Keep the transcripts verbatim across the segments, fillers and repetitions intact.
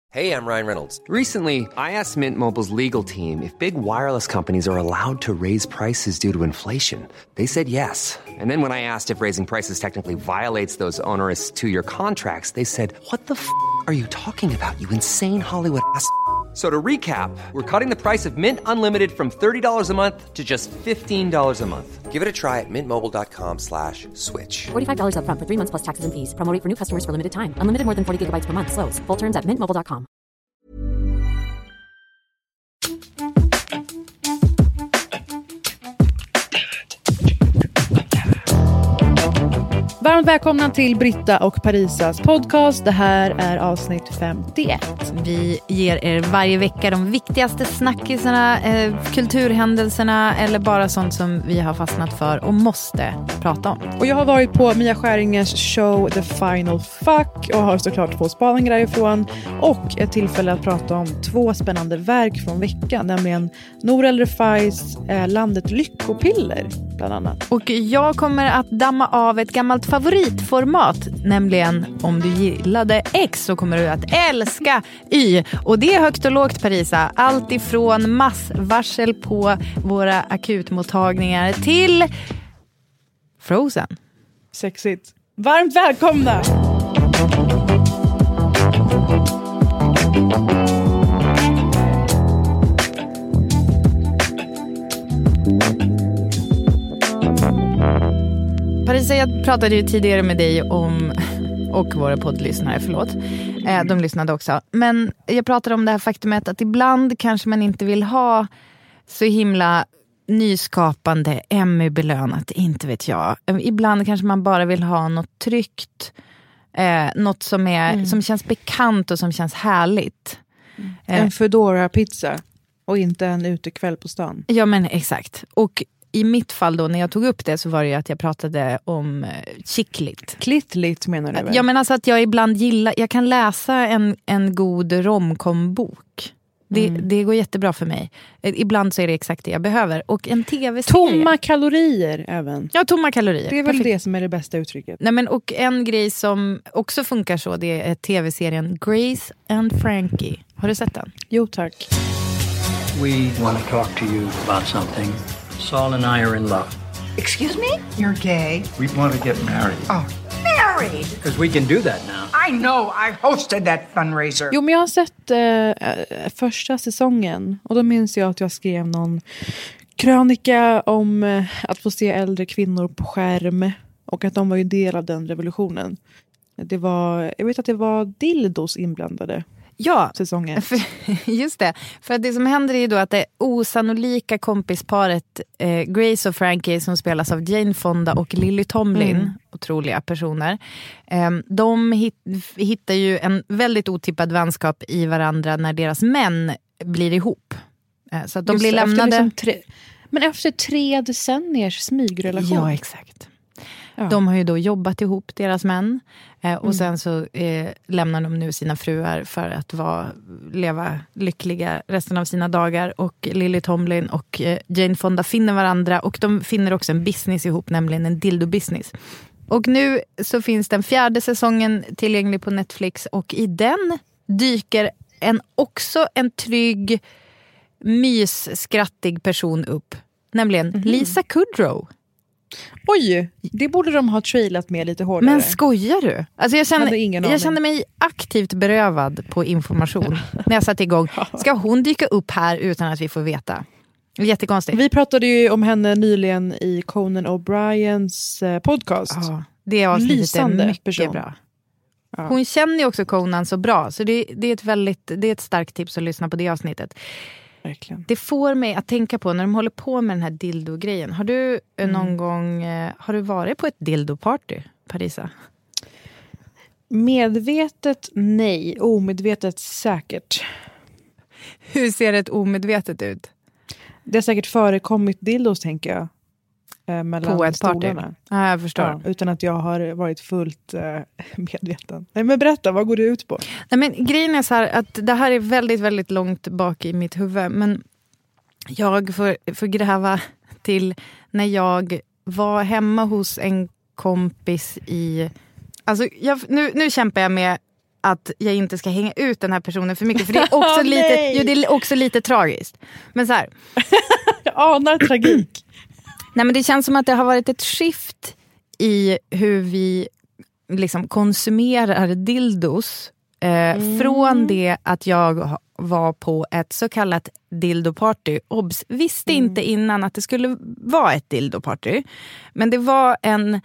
Hey, I'm Ryan Reynolds. Recently, I asked Mint Mobile's legal team if big wireless companies are allowed to raise prices due to inflation. They said yes. And then when I asked if raising prices technically violates those onerous two-year contracts, they said, "What the f*** are you talking about, you insane Hollywood ass?" So to recap, we're cutting the price of Mint Unlimited from thirty dollars a month to just fifteen dollars a month. Give it a try at mintmobile.com slash switch. forty-five dollars up front for three months plus taxes and fees. Promo rate for new customers for limited time. Unlimited more than forty gigabytes per month. Slows full terms at mint mobile dot com. Varmt välkomna till Britta och Parisas podcast. Det här är avsnitt femtioett. Vi ger er varje vecka de viktigaste snackisarna, eh, kulturhändelserna eller bara sånt som vi har fastnat för och måste prata om. Och jag har varit på Mia Skäringers show The Final Fuck och har såklart två spaningar därifrån och ett tillfälle att prata om två spännande verk från veckan, nämligen Nour El Refais eh, Landet Lyckopiller bland annat. Och jag kommer att damma av ett gammalt favoritformat, nämligen om du gillade X så kommer du att älska Y. Och det är högt och lågt, Parisa. Allt ifrån massvarsel på våra akutmottagningar till Frozen. Sexigt. Varmt välkomna! Parisa, jag pratade ju tidigare med dig om, och våra poddlyssnare, förlåt. Eh, de lyssnade också. Men jag pratade om det här faktumet att ibland kanske man inte vill ha så himla nyskapande Emmy-belönat, inte vet jag. Ibland kanske man bara vill ha något tryggt, eh, något som, är, mm. som känns bekant och som känns härligt. Mm. Eh, en Foodora-pizza och inte en utekväll på stan. Ja, men exakt. Och i mitt fall då, när jag tog upp det, så var det ju att jag pratade om eh, chicklit. Klittligt menar du väl? Ja, men alltså att jag ibland gillar, jag kan läsa en, en god romkombok. Det, mm. det går jättebra för mig. Ibland så är det exakt det jag behöver. Och en tv-serie. Tomma kalorier även. Ja, tomma kalorier. Det är väl Perfekt. Det som är det bästa uttrycket. Nej, men och en grej som också funkar så, det är tv-serien Grace and Frankie. Har du sett den? Jo, tack. We want to talk to you about something. Saul and I are in love. Excuse me? You're gay? We want to get married. Oh, married? Because we can do that now. I know, I hosted that fundraiser. Jo, men jag har sett eh, första säsongen. Och då minns jag att jag skrev någon krönika om eh, att få se äldre kvinnor på skärm. Och att de var ju del av den revolutionen. Det var, jag vet att det var dildos inblandade. Ja, säsongen. För, just det. För att det som händer är ju då att det osannolika kompisparet eh, Grace och Frankie, som spelas av Jane Fonda och Lily Tomlin, mm. otroliga personer, eh, de hit, hittar ju en väldigt otippad vänskap i varandra när deras män blir ihop. Eh, så att de just blir det, lämnade... Efter liksom tre, men efter tre decenniers smygrelation. Ja, exakt. Ja. De har ju då jobbat ihop, deras män. Eh, och mm. sen så eh, lämnar de nu sina fruar för att vara, leva lyckliga resten av sina dagar. Och Lily Tomlin och eh, Jane Fonda finner varandra. Och de finner också en business ihop, nämligen en dildo-business. Och nu så finns den fjärde säsongen tillgänglig på Netflix. Och i den dyker en, också en trygg, mysskrattig person upp. Nämligen mm. Lisa Kudrow. Oj, det borde de ha trailat med lite hårdare. Men skojar du? Alltså jag, kände, jag kände mig aktivt berövad på information när jag satte igång. Ska hon dyka upp här utan att vi får veta? Jättekonstigt. Vi pratade ju om henne nyligen i Conan O'Briens podcast. Ja, det avsnittet är mycket person. Bra. Ja. Hon känner ju också Conan så bra, så det, det, är ett väldigt, det är ett starkt tips att lyssna på det avsnittet. Verkligen. Det får mig att tänka på när de håller på med den här dildo-grejen. Har du mm. någon gång har du varit på ett dildo-party, Parisa? Medvetet nej, omedvetet säkert. Hur ser ett omedvetet ut? Det har säkert förekommit dildos, tänker jag. Eh, mellan på ett stolarna. party? Ja, jag förstår. Ja, utan att jag har varit fullt eh, medveten. Nej, men berätta, vad går det ut på? Nej, men grejen är så här att det här är väldigt, väldigt långt bak i mitt huvud. Men jag får, får gräva till när jag var hemma hos en kompis i... Alltså, jag, nu, nu kämpar jag med att jag inte ska hänga ut den här personen för mycket. För det är också, lite, jo, det är också lite tragiskt. Men så här. Jag anar tragik. Nej, men det känns som att det har varit ett skift i hur vi liksom konsumerar dildos. Eh, mm. Från det att jag var på ett så kallat dildoparty. Obs, visste mm. inte innan att det skulle vara ett dildoparty. Men det var en...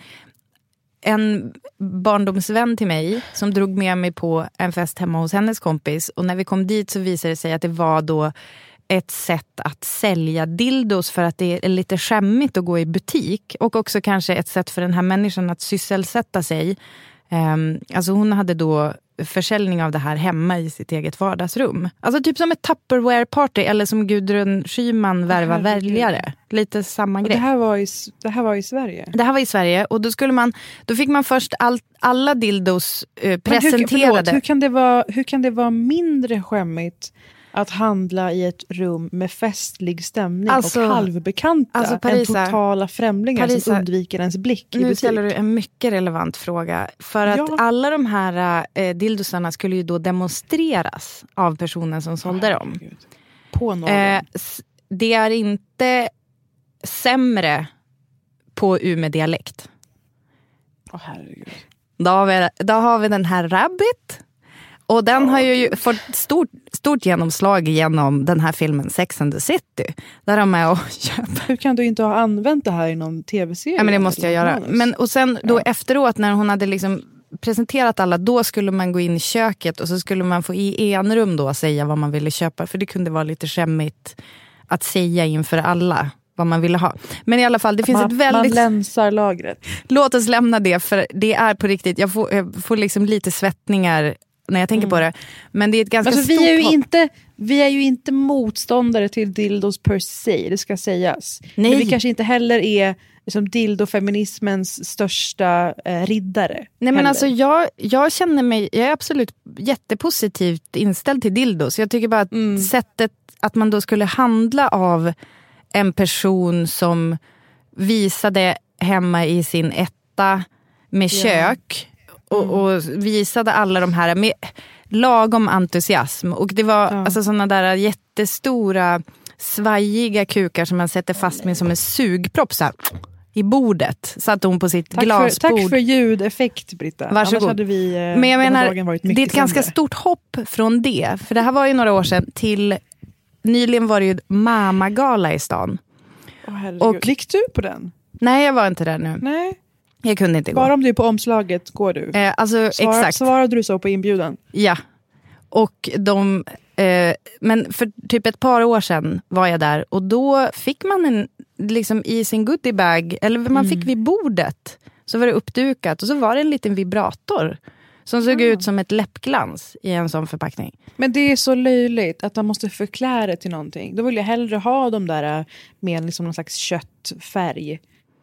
en barndomsvän till mig som drog med mig på en fest hemma hos hennes kompis. Och när vi kom dit så visade det sig att det var då ett sätt att sälja dildos för att det är lite skämmigt att gå i butik. Och också kanske ett sätt för den här människan att sysselsätta sig. Um, alltså hon hade då försäljning av det här hemma i sitt eget vardagsrum. Alltså typ som ett Tupperware-party eller som Gudrun Schyman värva väljare. Lite samma grej. Det här, var i, det här var i Sverige? Det här var i Sverige och då skulle man då fick man först all, alla dildos eh, presenterade. Hur, förlåt, hur, kan det vara, hur kan det vara mindre skämmigt att handla i ett rum med festlig stämning alltså, och halvbekanta alltså Parisa, än totala främlingar Parisa, som undviker ens blick i butik? Nu ställer du en mycket relevant fråga. För att ja. alla de här eh, dildosarna skulle ju då demonstreras av personen som sålde dem. Herregud. På någon. Eh, det är inte sämre på Umeå-dialekt. Åh oh, herregud. Då har, vi, då har vi den här Rabbit. Och den oh, har ju Gud. fått stort, stort genomslag genom den här filmen Sex and the City. Där de är och köper. Hur kan du inte ha använt det här i någon tv-serie? Ja, men det måste jag göra. Men, och sen då ja. efteråt när hon hade liksom presenterat alla, då skulle man gå in i köket och så skulle man få i enrum då säga vad man ville köpa. För det kunde vara lite skämmigt att säga inför alla vad man ville ha. Men i alla fall, det finns man, ett väldigt... Man länsar lagret. Låt oss lämna det, för det är på riktigt. Jag får, jag får liksom lite svettningar när jag tänker mm. på det. Men det är ett ganska alltså, stort... Vi är, ju inte, vi är ju inte motståndare till dildos per se, det ska sägas. Nej. Men vi kanske inte heller är liksom dildofeminismens största eh, riddare. Nej, men heller. alltså jag, jag känner mig, jag är absolut jättepositivt inställd till dildos. Jag tycker bara att mm. sättet att man då skulle handla av en person som visade hemma i sin etta med ja. kök och, mm. och visade alla de här med lagom entusiasm. Och det var ja. alltså sådana där jättestora svajiga kukar som man sätter fast med som en sugpropp så här, i bordet. Satt hon på sitt tack glasbord. För, tack för ljudeffekt, Britta. Varsågod. Annars hade vi, eh, Men jag menar, det är ett ganska sämre. stort hopp från det. För det här var ju några år sedan till... Nyligen var det ju Mamagala i stan. Oh, och gick du på den? Nej, jag var inte där nu. Nej. Jag kunde inte gå. Bara om du är på omslaget går du. Eh, alltså, Svar, exakt. Svarade du så på inbjudan? Ja. Och de... Eh, men för typ ett par år sedan var jag där. Och då fick man en... Liksom i sin goodiebag. Eller man mm. fick vid bordet. Så var det uppdukat. Och så var det en liten vibrator. Som såg mm. ut som ett läppglans i en sån förpackning. Men det är så löjligt att man måste förklara det till någonting. Då vill jag hellre ha de där med liksom någon slags köttfärg.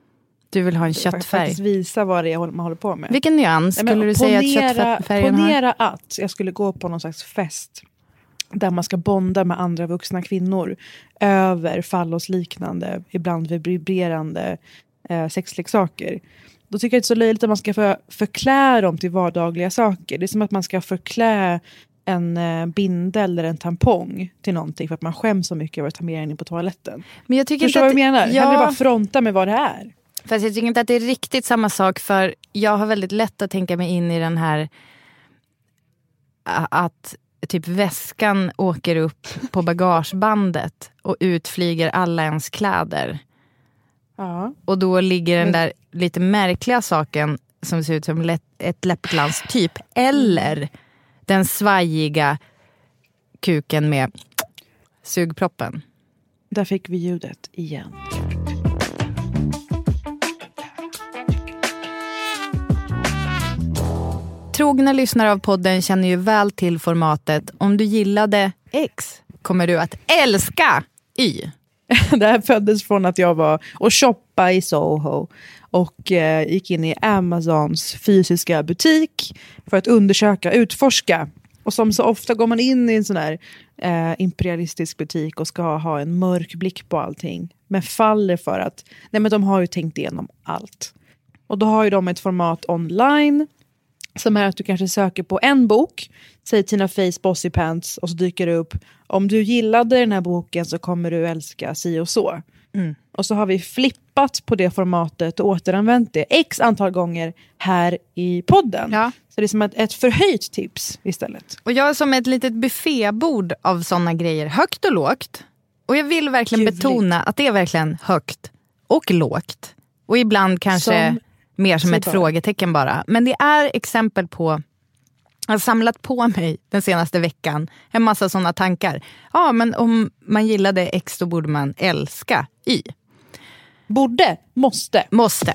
Du vill ha en köttfärg? Faktiskt visa vad det är man håller på med. Vilken nyans skulle Nej, du ponera, säga att köttfärgen har? Ponera att jag skulle gå på någon slags fest. Där man ska bonda med andra vuxna kvinnor. Över fallosliknande, ibland vibrerande eh, sexleksaker. Då tycker jag det är så löjligt att man ska för, förklä dem till vardagliga saker. Det är som att man ska förklä en eh, bindel eller en tampong till någonting för att man skäms så mycket över att ta med den in på toaletten. Men jag tycker Förstår inte att, vad jag menar? Ja, hellre bara fronta med vad det är. Fast jag tycker inte att det är riktigt samma sak, för jag har väldigt lätt att tänka mig in i den här att typ väskan åker upp på bagagebandet och utflyger alla ens kläder. Ja. Och då ligger den där lite märkliga saken som ser ut som lätt, ett läppglans typ. Eller den svajiga kuken med sugproppen. Där fick vi ljudet igen. Trogna lyssnare av podden känner ju väl till formatet. Om du gillade X kommer du att älska Y. Det här föddes från att jag var och shoppa i Soho och eh, gick in i Amazons fysiska butik för att undersöka, utforska. Och som så ofta går man in i en sån här eh, imperialistisk butik och ska ha en mörk blick på allting. Men faller för att, nej men de har ju tänkt igenom allt. Och då har ju de ett format online Som är att du kanske söker på en bok, säg Tina Feys Bossy Pants, och så dyker det upp, om du gillade den här boken så kommer du älska si och så. Mm. Och så har vi flippat på det formatet och återanvänt det x antal gånger här i podden. Ja. Så det är som ett, ett förhöjt tips istället. Och jag är som ett litet buffébord av sådana grejer, högt och lågt. Och jag vill verkligen Ljuvligt. betona att det är verkligen högt och lågt. Och ibland kanske som, mer som ett bara. frågetecken bara. Men det är exempel på, jag har samlat på mig den senaste veckan en massa sådana tankar. Ja, men om man gillade X då borde man älska Y. Borde, måste. Måste.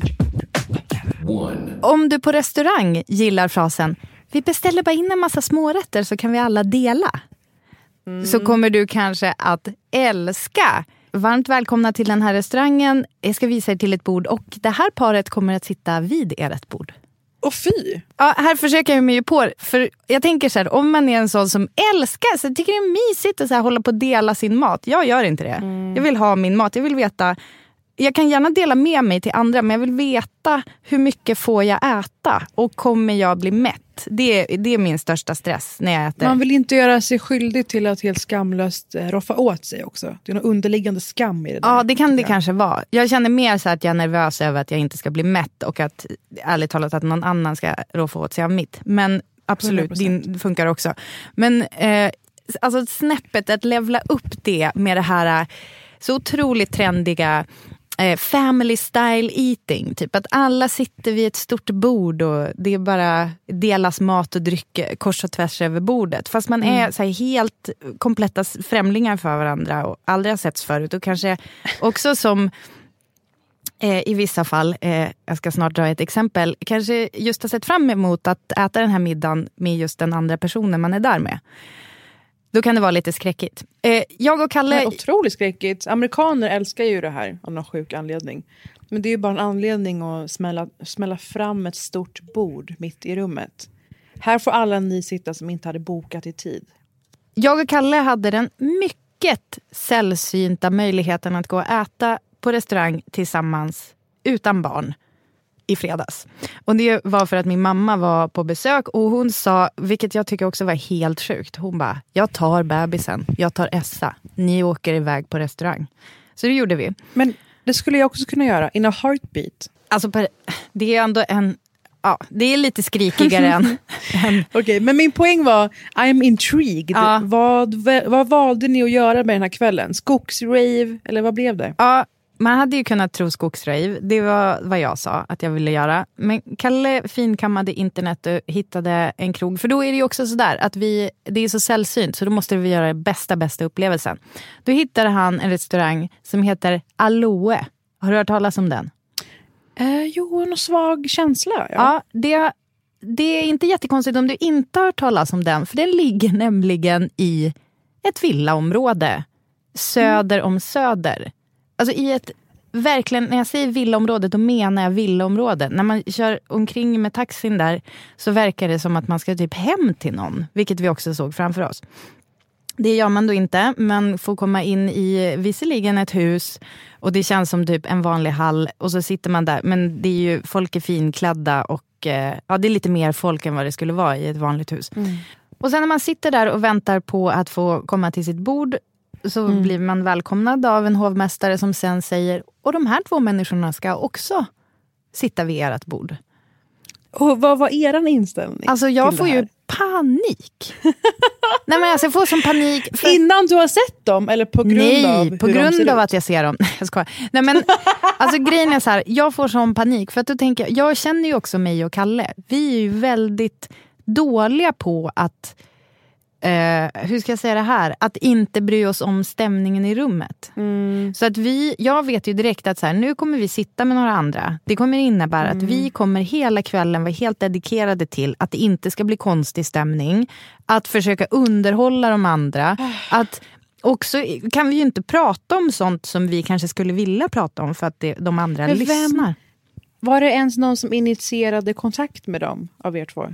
One. Om du på restaurang gillar frasen vi beställer bara in en massa smårätter så kan vi alla dela. Mm. Så kommer du kanske att älska. Varmt välkomna till den här restaurangen. Jag ska visa er till ett bord och det här paret kommer att sitta vid ert bord. Och fy! Ja, här försöker jag mig ju på. För jag tänker så här, om man är en sån som älskar, så tycker det är mysigt att så här, hålla på att dela sin mat. Jag gör inte det. Mm. Jag vill ha min mat. Jag vill veta, jag kan gärna dela med mig till andra, men jag vill veta hur mycket får jag äta och kommer jag bli mätt. Det är, det är min största stress när jag äter. Man vill inte göra sig skyldig till att helt skamlöst roffa åt sig också. Det är någon underliggande skam i det där. Ja, det kan det kanske vara. Jag känner mer så att jag är nervös över att jag inte ska bli mätt och att, ärligt talat, att någon annan ska roffa åt sig av mitt. Men absolut, din funkar också. Men eh, alltså snäppet att levla upp det med det här så otroligt trendiga family style eating, typ att alla sitter vid ett stort bord och det är bara delas mat och dryck kors och tvärs över bordet, fast man är mm. så här helt kompletta främlingar för varandra och aldrig har setts förut, och kanske också som eh, i vissa fall, eh, jag ska snart dra ett exempel, kanske just har sett fram emot att äta den här middagen med just den andra personen man är där med. Då kan det vara lite skräckigt. Eh, jag och Kalle... Det är otroligt skräckigt. Amerikaner älskar ju det här av någon sjuk anledning. Men det är ju bara en anledning att smälla, smälla fram ett stort bord mitt i rummet. Här får alla ni sitta som inte hade bokat i tid. Jag och Kalle hade den mycket sällsynta möjligheten att gå och äta på restaurang tillsammans utan barn i fredags. Och det var för att min mamma var på besök och hon sa, vilket jag tycker också var helt sjukt, hon bara, jag tar bebisen, jag tar Essa, ni åker iväg på restaurang. Så det gjorde vi. Men det skulle jag också kunna göra, in a heartbeat. Alltså det är ändå en, ja, det är lite skrikigare än... än... Okej, okay, men min poäng var, I'm intrigued. Ja. Vad, vad valde ni att göra med den här kvällen? Skogsrave, eller vad blev det? Ja, man hade ju kunnat tro skogsrave. Det var vad jag sa att jag ville göra. Men Kalle finkammade internet och hittade en krog. För då är det ju också sådär att vi, det är så sällsynt, så då måste vi göra bästa, bästa upplevelsen. Då hittade han en restaurang som heter Aloe. Har du hört talas om den? Eh, jo, en svag känsla. Ja, ja det, det är inte jättekonstigt om du inte har hört talas om den. För den ligger nämligen i ett villaområde. Söder om Söder. Alltså i ett, verkligen, när jag säger villaområde, då menar jag villaområde. När man kör omkring med taxin där så verkar det som att man ska typ hem till någon. Vilket vi också såg framför oss. Det gör man då inte. Man får komma in i visserligen ett hus och det känns som typ en vanlig hall. Och så sitter man där. Men det är ju, folk är finklädda och eh, ja, det är lite mer folk än vad det skulle vara i ett vanligt hus. Mm. Och sen när man sitter där och väntar på att få komma till sitt bord, så mm. blir man välkomnad av en hovmästare som sen säger, och de här två människorna ska också sitta vid ert bord. Och vad var eran inställning? Alltså jag får ju panik. Nej, men alltså jag får som panik. För... Innan du har sett dem? Eller på grund Nej, av hur på grund av att jag ser dem. Jag skojar. Nej, men alltså grejen är så här, jag får som panik. För att då tänker jag, jag känner ju också mig och Kalle. Vi är ju väldigt dåliga på att Uh, hur ska jag säga det här? Att inte bry oss om stämningen i rummet. Mm. Så att vi, jag vet ju direkt att så här, nu kommer vi sitta med några andra. Det kommer innebära mm. att vi kommer hela kvällen vara helt dedikerade till att det inte ska bli konstig stämning. Att försöka underhålla de andra. Att också kan vi ju inte prata om sånt som vi kanske skulle vilja prata om för att det, de andra Men lyssnar. Vem? Var det ens någon som initierade kontakt med dem av er två?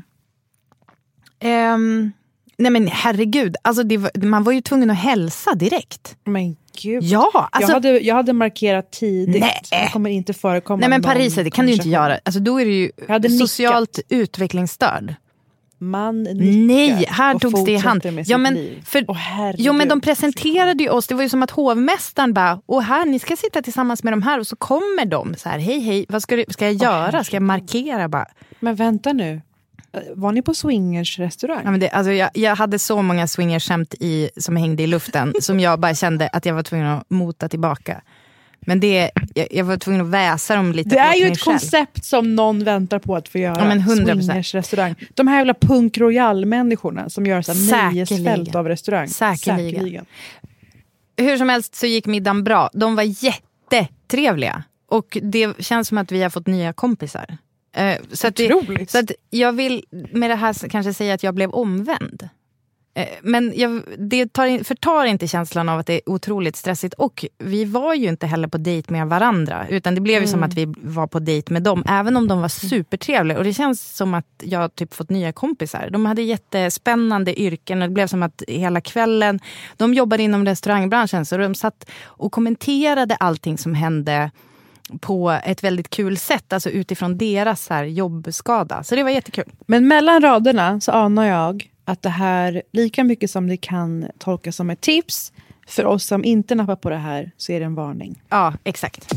Ehm... Um, Nej men herregud, alltså det var, man var ju tvungen att hälsa direkt. Men gud. Ja, alltså, jag, hade, jag hade markerat tidigt. Nej. Det kommer inte förekomma. Nej, men Paris, det kan du inte göra. Alltså, då är du ju socialt nickat. utvecklingsstörd. Man Nej, här togs det i hand. Ja, men, för, oh, jo, men de presenterade ju oss. Det var ju som att hovmästaren bara, och här, ni ska sitta tillsammans med de här. Och så kommer de så här, hej, hej, vad ska, du, ska jag göra? Oh, ska jag markera bara? Men vänta nu. Var ni på swingers restaurang? Ja, men det, alltså jag, jag hade så många swingerskämt i, som hängde i luften som jag bara kände att jag var tvungen att mota tillbaka. Men det, jag, jag var tvungen att väsa dem lite. Det är ju ett själv. koncept som någon väntar på att få göra. Ja, men hundra procent. Swingers restaurang. De här jävla punk royal människorna som gör så här nöjesfält av restaurang. Säkerligen. Säkerligen. Hur som helst så gick middagen bra. De var jättetrevliga. Och det känns som att vi har fått nya kompisar. Uh, så, att det, så att jag vill med det här kanske säga att jag blev omvänd. Uh, men jag, det tar, förtar inte känslan av att det är otroligt stressigt. Och vi var ju inte heller på dejt med varandra. Utan det blev ju mm. som att vi var på dejt med dem. Även om de var supertrevliga. Och det känns som att jag typ fått nya kompisar. De hade jättespännande yrken. Och det blev som att hela kvällen. De jobbade inom restaurangbranschen. Så de satt och kommenterade allting som hände på ett väldigt kul sätt, alltså utifrån deras här jobbskada. Så det var jättekul. Men mellan raderna så anar jag att det här, lika mycket som det kan tolkas som ett tips, för oss som inte nappar på det här så är det en varning. Ja, exakt.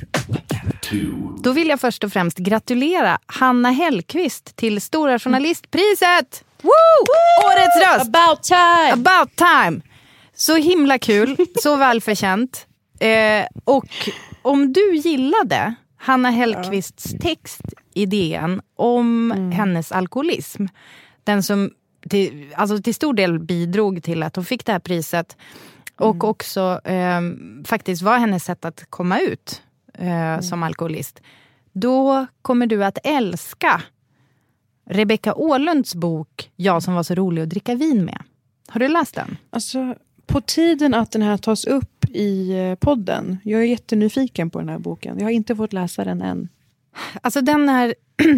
Då vill jag först och främst gratulera Hanna Hellqvist till Stora Journalistpriset! Woo! Woo! Årets röst! About time! About time! Så himla kul, så välförtjänt. Eh, och om du gillade Hanna Hellqvists text i D N om mm. hennes alkoholism, den som till, alltså till stor del bidrog till att hon fick det här priset och mm. också eh, faktiskt var hennes sätt att komma ut eh, mm. som alkoholist, då kommer du att älska Rebecca Åhlunds bok Jag som var så rolig att dricka vin med. Har du läst den? Alltså, på tiden att den här tas upp i podden. Jag är jättenyfiken på den här boken. Jag har inte fått läsa den än. Alltså den är...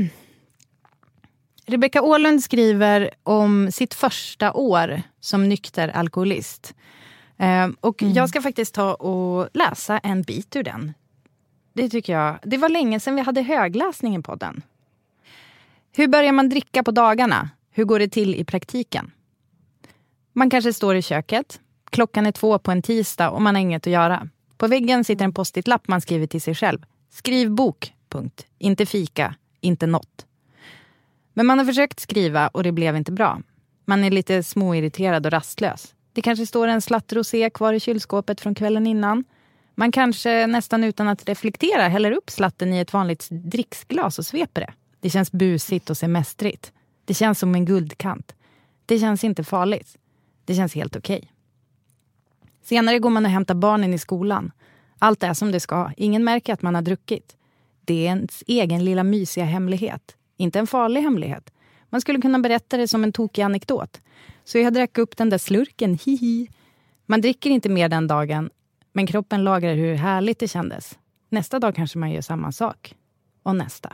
Rebecca Åhlund skriver om sitt första år som nykter alkoholist. Eh, och mm. jag ska faktiskt ta och läsa en bit ur den. Det tycker jag. Det var länge sedan vi hade högläsning på den. Hur börjar man dricka på dagarna? Hur går det till i praktiken? Man kanske står i köket. Klockan är två på en tisdag och man har inget att göra. På väggen sitter en post-it-lapp man skriver till sig själv. Skriv bok, punkt. Inte fika, inte något. Men man har försökt skriva och det blev inte bra. Man är lite småirriterad och rastlös. Det kanske står en slatt rosé kvar i kylskåpet från kvällen innan. Man kanske nästan utan att reflektera häller upp slatten i ett vanligt dricksglas och sveper det. Det känns busigt och semestrigt. Det känns som en guldkant. Det känns inte farligt. Det känns helt okej. Senare går man och hämtar barnen i skolan. Allt är som det ska. Ingen märker att man har druckit. Det är ens egen lilla mysiga hemlighet. Inte en farlig hemlighet. Man skulle kunna berätta det som en tokig anekdot. Så jag drack upp den där slurken. Hihi. Man dricker inte mer den dagen. Men kroppen lagrar hur härligt det kändes. Nästa dag kanske man gör samma sak. Och nästa.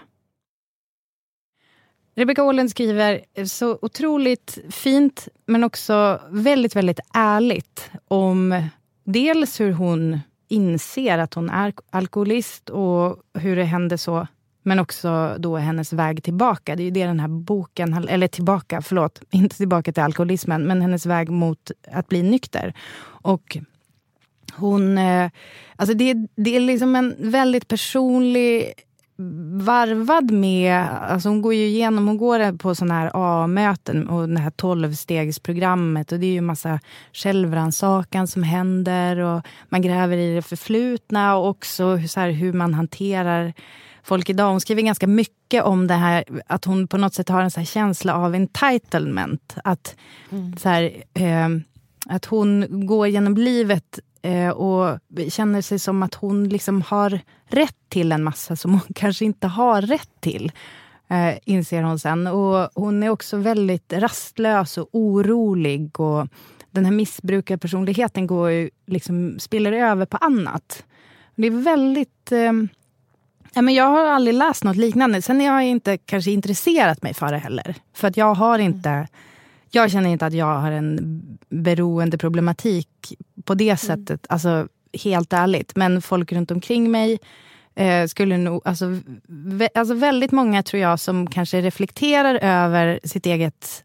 Rebecca Åhlund skriver så otroligt fint men också väldigt, väldigt ärligt om dels hur hon inser att hon är alkoholist och hur det hände så, men också då hennes väg tillbaka. Det är ju det den här boken, eller tillbaka, förlåt, inte tillbaka till alkoholismen, men hennes väg mot att bli nykter. Och hon, alltså det, det är liksom en väldigt personlig varvad med, alltså hon går ju igenom, hon går på sådana här A-möten och det här tolvstegsprogrammet och det är ju en massa självrannsakan som händer och man gräver i det förflutna och också så här, hur man hanterar folk idag. Hon skriver ganska mycket om det här att hon på något sätt har en så här känsla av entitlement, att mm. så här, eh, att hon går genom livet och känner sig som att hon liksom har rätt till en massa som hon kanske inte har rätt till, eh, inser hon sen. Och hon är också väldigt rastlös och orolig och den här missbrukarpersonligheten går ju, liksom, spiller över på annat. Det är väldigt... Eh, ja, men jag har aldrig läst något liknande. Sen har jag inte kanske intresserat mig för det heller. För att jag har inte... Jag känner inte att jag har en beroende problematik på det sättet, alltså helt ärligt. Men folk runt omkring mig eh, skulle nog, alltså, vä- alltså väldigt många tror jag som kanske reflekterar över sitt eget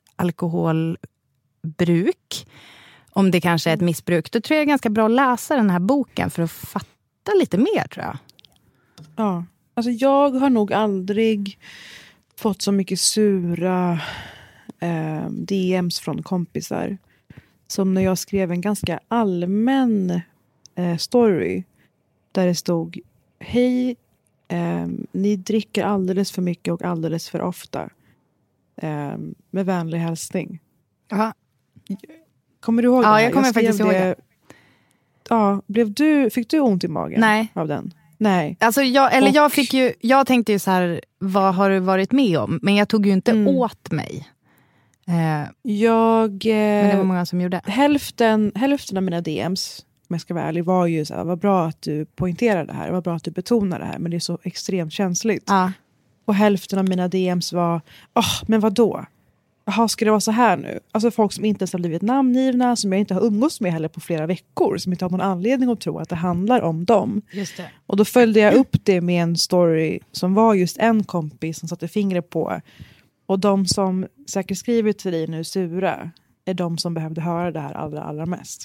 alkoholbruk. Om det kanske är ett missbruk. Då tror jag det är ganska bra att läsa den här boken för att fatta lite mer, tror jag. Ja, alltså jag har nog aldrig fått så mycket sura eh, D M's från kompisar som när jag skrev en ganska allmän eh, story där det stod: hej, eh, ni dricker alldeles för mycket och alldeles för ofta. Eh, med vänlig hälsning. Aha. Kommer du ihåg ja, det här? jag kommer jag faktiskt ihåg det. Ja, blev du, fick du ont i magen Nej. av den? Nej. Alltså jag, eller och, jag fick ju, jag tänkte ju så här, vad har du varit med om? Men jag tog ju inte mm. åt mig. Eh, jag, eh, men det var många som gjorde. Hälften, hälften av mina D M's, om jag ska vara ärlig, var ju så här: vad bra att du poängterar det här, vad bra att du betonar det här, men det är så extremt känsligt. Ja. Och hälften av mina D M's var, åh, men vad då? Jaha, ska det vara så här nu? Alltså folk som inte ens har blivit namngivna, som jag inte har umgås med heller på flera veckor, som inte har någon anledning att tro att det handlar om dem. Just det. Och då följde jag upp det med en story som var just en kompis som satte fingret på. Och de som säkert skriver till dig nu sura är de som behövde höra det här allra, allra mest.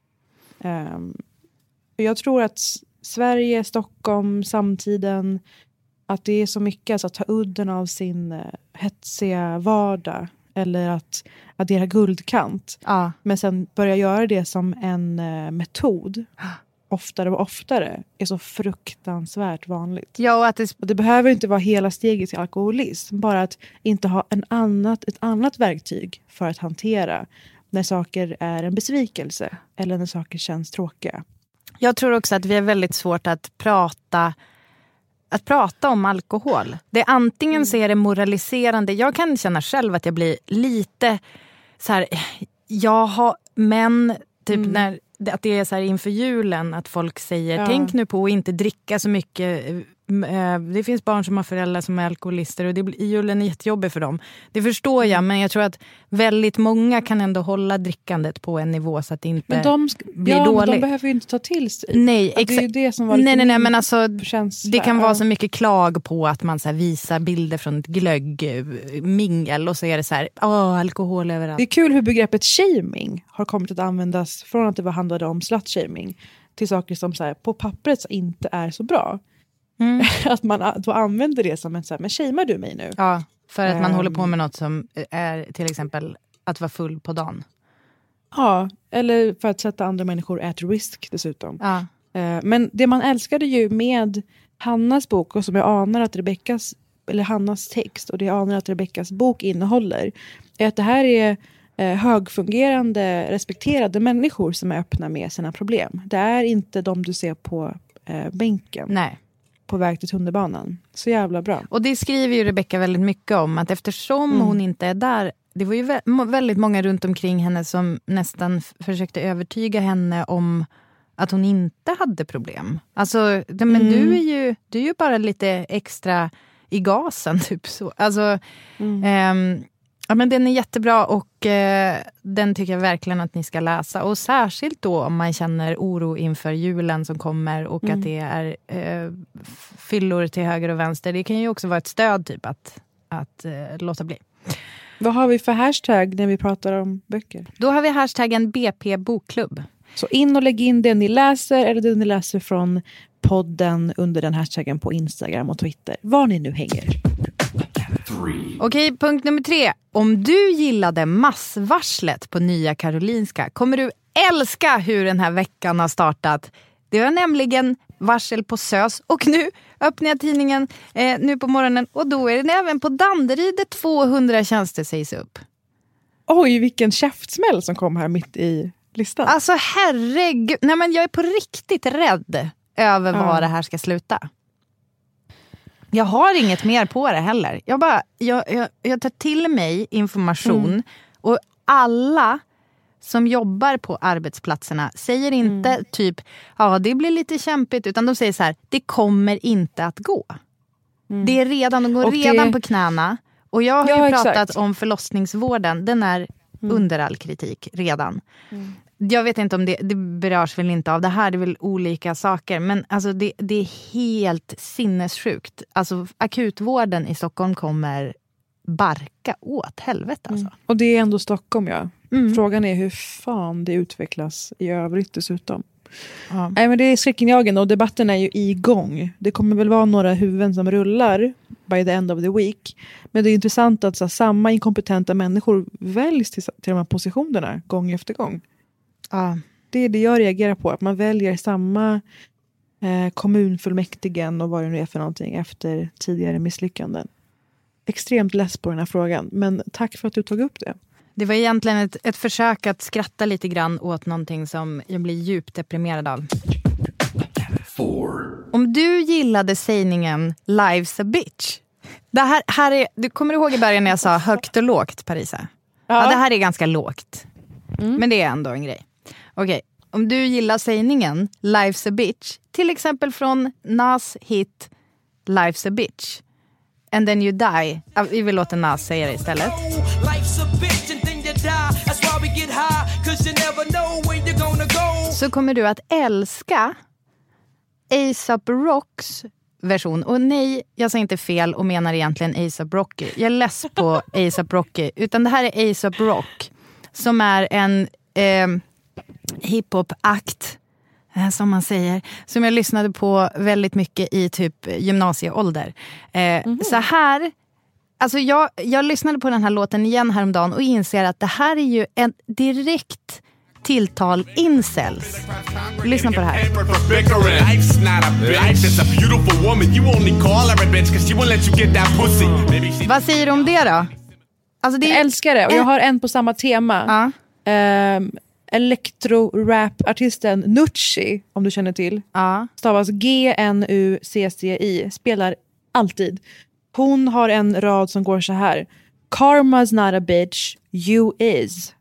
Um, jag tror att Sverige, Stockholm, samtiden, att det är så mycket alltså, att ta udden av sin uh, hetsiga vardag eller att addera guldkant. Ja. Men sen börja göra det som en uh, metod oftare och oftare är så fruktansvärt vanligt. Ja, och att det... och det behöver inte vara hela steget till alkoholism, bara att inte ha en annat, ett annat verktyg för att hantera när saker är en besvikelse eller när saker känns tråkiga. Jag tror också att vi är väldigt svårt att prata att prata om alkohol. Det är antingen mm. så är det moraliserande. Jag kan känna själv att jag blir lite så här, jag har, men typ mm. när att det är så här inför julen att folk säger, ja. tänk nu på att inte dricka så mycket. Det finns barn som har föräldrar som är alkoholister och det blir, julen är jättejobbig för dem. Det förstår jag, men jag tror att väldigt många kan ändå hålla drickandet på en nivå så att det inte men de, blir ja, dåligt. Men de behöver ju inte ta till sig. Nej, exakt. Det är ju det som var lite nej, nej, nej, men alltså känsla. Det kan vara så mycket klag på att man så här visar bilder från ett glöggmingel och så är det så här, åh, alkohol överallt. Det är kul hur begreppet shaming har kommit att användas från att det var handlade om slutshaming till saker som så här, på pappret inte är så bra. Mm. Att man då använder det som en så här, men shamear du mig nu? Ja, för att man um, håller på med något som är till exempel att vara full på dagen. Ja, eller för att sätta andra människor at risk dessutom. Ja. Uh, men det man älskade ju med Hannas bok, och som jag anar att Rebeckas, eller Hannas text, och det jag anar att Rebeckas bok innehåller, är att det här är uh, högfungerande, respekterade människor som är öppna med sina problem. Det är inte de du ser på uh, bänken. Nej. På väg till tunnelbanan. Så jävla bra. Och det skriver ju Rebecca väldigt mycket om. Att eftersom mm. hon inte är där. Det var ju vä- väldigt många runt omkring henne som nästan f- försökte övertyga henne om att hon inte hade problem. Alltså, det, men mm. du är ju du är ju bara lite extra i gasen typ så. Alltså, mm. ehm, ja, men den är jättebra och eh, den tycker jag verkligen att ni ska läsa. Och särskilt då om man känner oro inför julen som kommer och mm. att det är eh, fyllor till höger och vänster. Det kan ju också vara ett stöd typ att, att eh, låta bli. Vad har vi för hashtag när vi pratar om böcker? Då har vi hashtaggen B P Bokklubb. Så in och lägg in det ni läser eller det ni läser från podden under den hashtaggen på Instagram och Twitter. Var ni nu hänger. Okej, punkt nummer tre. Om du gillade massvarslet på Nya Karolinska kommer du älska hur den här veckan har startat. Det var nämligen varsel på S Ö S och nu öppnar jag tidningen eh, nu på morgonen och då är det även på Danderyd där tvåhundra tjänster sägs upp. Oj, vilken käftsmäll som kom här mitt i listan. Alltså herregud, nej men jag är på riktigt rädd över ja. var det här ska sluta. Jag har inget mer på det heller. Jag, bara, jag, jag, jag tar till mig information mm. och alla som jobbar på arbetsplatserna säger inte mm. typ, ja det blir lite kämpigt, utan de säger så här, det kommer inte att gå. Mm. Det är redan, de går och redan det... på knäna. Och jag har ja, ju pratat exakt. om förlossningsvården, den är mm. under all kritik redan. Mm. jag vet inte om det, det berörs väl inte av det här, det är väl olika saker. Men alltså det, det är helt sinnessjukt. Alltså akutvården i Stockholm kommer barka åt helvete alltså. Mm. Och det är ändå Stockholm, ja. Mm. Frågan är hur fan det utvecklas i övrigt dessutom. Ja. Nej, men det är skräckinjagande och debatten är ju igång. Det kommer väl vara några huvuden som rullar by the end of the week. Men det är intressant att så, samma inkompetenta människor väljs till, till de här positionerna gång efter gång. Ja. Det är det jag reagerar på. Att man väljer samma eh, kommunfullmäktigen och vad det nu är för någonting efter tidigare misslyckanden. Extremt less på den här frågan. Men tack för att du tog upp det. Det var egentligen ett, ett försök att skratta lite grann åt någonting som jag blir djupt deprimerad av. Four. Om du gillade sägningen Life's a bitch. Det här, här är, du kommer ihåg i början när jag sa högt och lågt, Parisa? Ja, ja det här är ganska lågt. Mm. Men det är ändå en grej. Okej, okay. Om du gillar sägningen Life's a bitch, till exempel från Nas hit Life's a bitch. And then you die. Vi vill låta Nas säga det istället. Så kommer du att älska A$AP Rocks version. Och nej, jag säger inte fel och menar egentligen A$AP Rocky. Jag är less på A$AP Rocky. Utan det här är A$AP Rock. Som är en eh, hiphop-akt, eh, som man säger. Som jag lyssnade på väldigt mycket i typ gymnasieålder. Eh, mm-hmm. Så här... Alltså jag, jag lyssnade på den här låten igen häromdagen och inser att det här är ju en direkt tilltal incels. Lyssna på det här. Vad säger du om det då? Alltså det är... Jag älskar det och jag har en på samma tema. Ja. Um, Elektro-rap-artisten Nucci, om du känner till. Ja. Stavas G N U C C I. Spelar alltid. Hon har en rad som går så här. Karma's not a bitch, you is.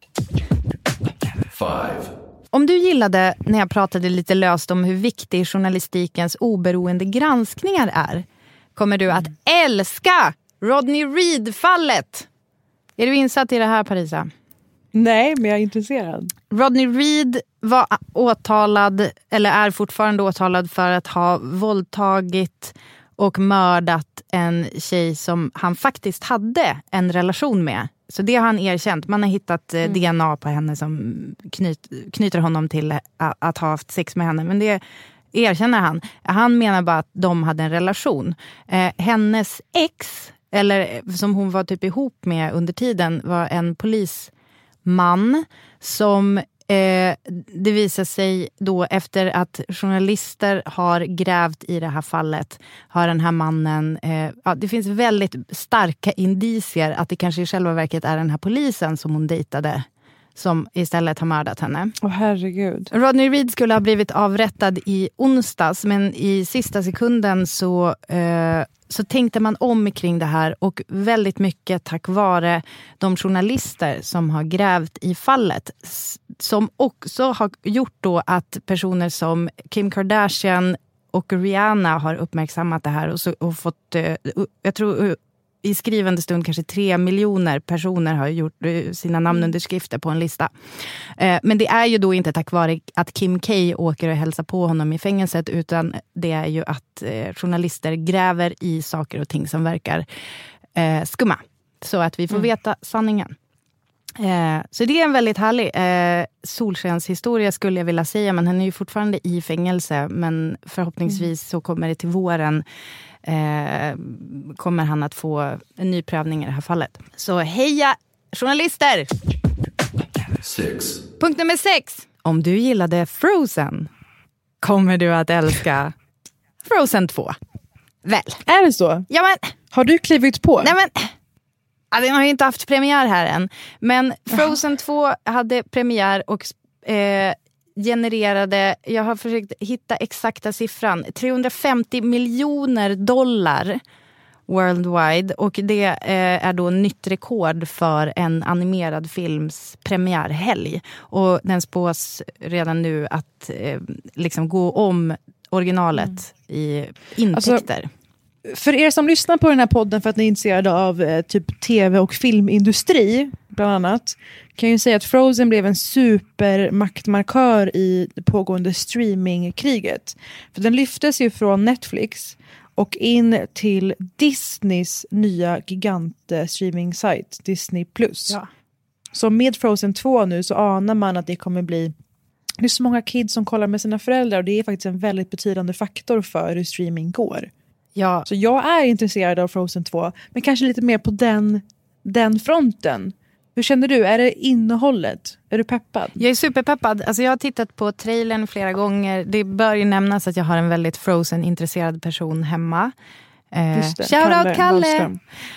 Five. Om du gillade när jag pratade lite löst om hur viktig journalistikens oberoende granskningar är, kommer du att älska Rodney Reed-fallet. Är du insatt i det här, Parisa? Nej, men jag är intresserad. Rodney Reed var åtalad, eller är fortfarande åtalad för att ha våldtagit och mördat en tjej som han faktiskt hade en relation med. Så det har han erkänt. Man har hittat mm. D N A på henne som knyt, knyter honom till att, att ha haft sex med henne. Men det erkänner han. Han menar bara att de hade en relation. Eh, hennes ex, eller som hon var typ ihop med under tiden, var en polisman som... Eh, det visar sig då efter att journalister har grävt i det här fallet, har den här mannen, eh, ja, det finns väldigt starka indicier att det kanske i själva verket är den här polisen som hon dejtade som istället har mördat henne. Åh, herregud. Rodney Reed skulle ha blivit avrättad i onsdags, men i sista sekunden så, eh, så tänkte man om kring det här, och väldigt mycket tack vare de journalister som har grävt i fallet, som också har gjort då att personer som Kim Kardashian och Rihanna har uppmärksammat det här och, så, och fått, eh, jag tror i skrivande stund kanske tre miljoner personer har gjort sina namnunderskrifter på en lista. Eh, men det är ju då inte tack vare att Kim K åker och hälsar på honom i fängelset, utan det är ju att eh, journalister gräver i saker och ting som verkar eh, skumma. Så att vi får mm. veta sanningen. Eh, så det är en väldigt härlig eh, solskenshistoria skulle jag vilja säga, men han är ju fortfarande i fängelse, men förhoppningsvis så kommer det till våren eh, kommer han att få en ny prövning i det här fallet. Så heja journalister! Six. Punkt nummer sex. Om du gillade Frozen kommer du att älska Frozen två. Väl? Är det så? Ja, men... Har du klivit på? Nej, men... Ja, den har ju inte haft premiär här än. Men Frozen två hade premiär och eh, genererade, jag har försökt hitta exakta siffran, trehundrafemtio miljoner dollar worldwide. Och det eh, är då nytt rekord för en animerad films premiärhelg. Och den spås redan nu att eh, liksom gå om originalet mm. i intäkter. Alltså, För er som lyssnar på den här podden för att ni är intresserade av eh, typ tv- och filmindustri bland annat, kan jag ju säga att Frozen blev en supermaktmarkör i det pågående streamingkriget. För den lyftes ju från Netflix och in till Disneys nya gigant-streaming-sajt, Disney plus. Ja. Så med Frozen två nu så anar man att det kommer bli... Det är så många kids som kollar med sina föräldrar och det är faktiskt en väldigt betydande faktor för hur streaming går. Ja. Så jag är intresserad av Frozen två, men kanske lite mer på den, den fronten. Hur känner du? Är det innehållet? Är du peppad? Jag är superpeppad. Alltså jag har tittat på trailern flera gånger. Det bör ju nämnas att jag har en väldigt Frozen-intresserad person hemma. Eh, Just det, shout Kalle out Kalle! Wallström.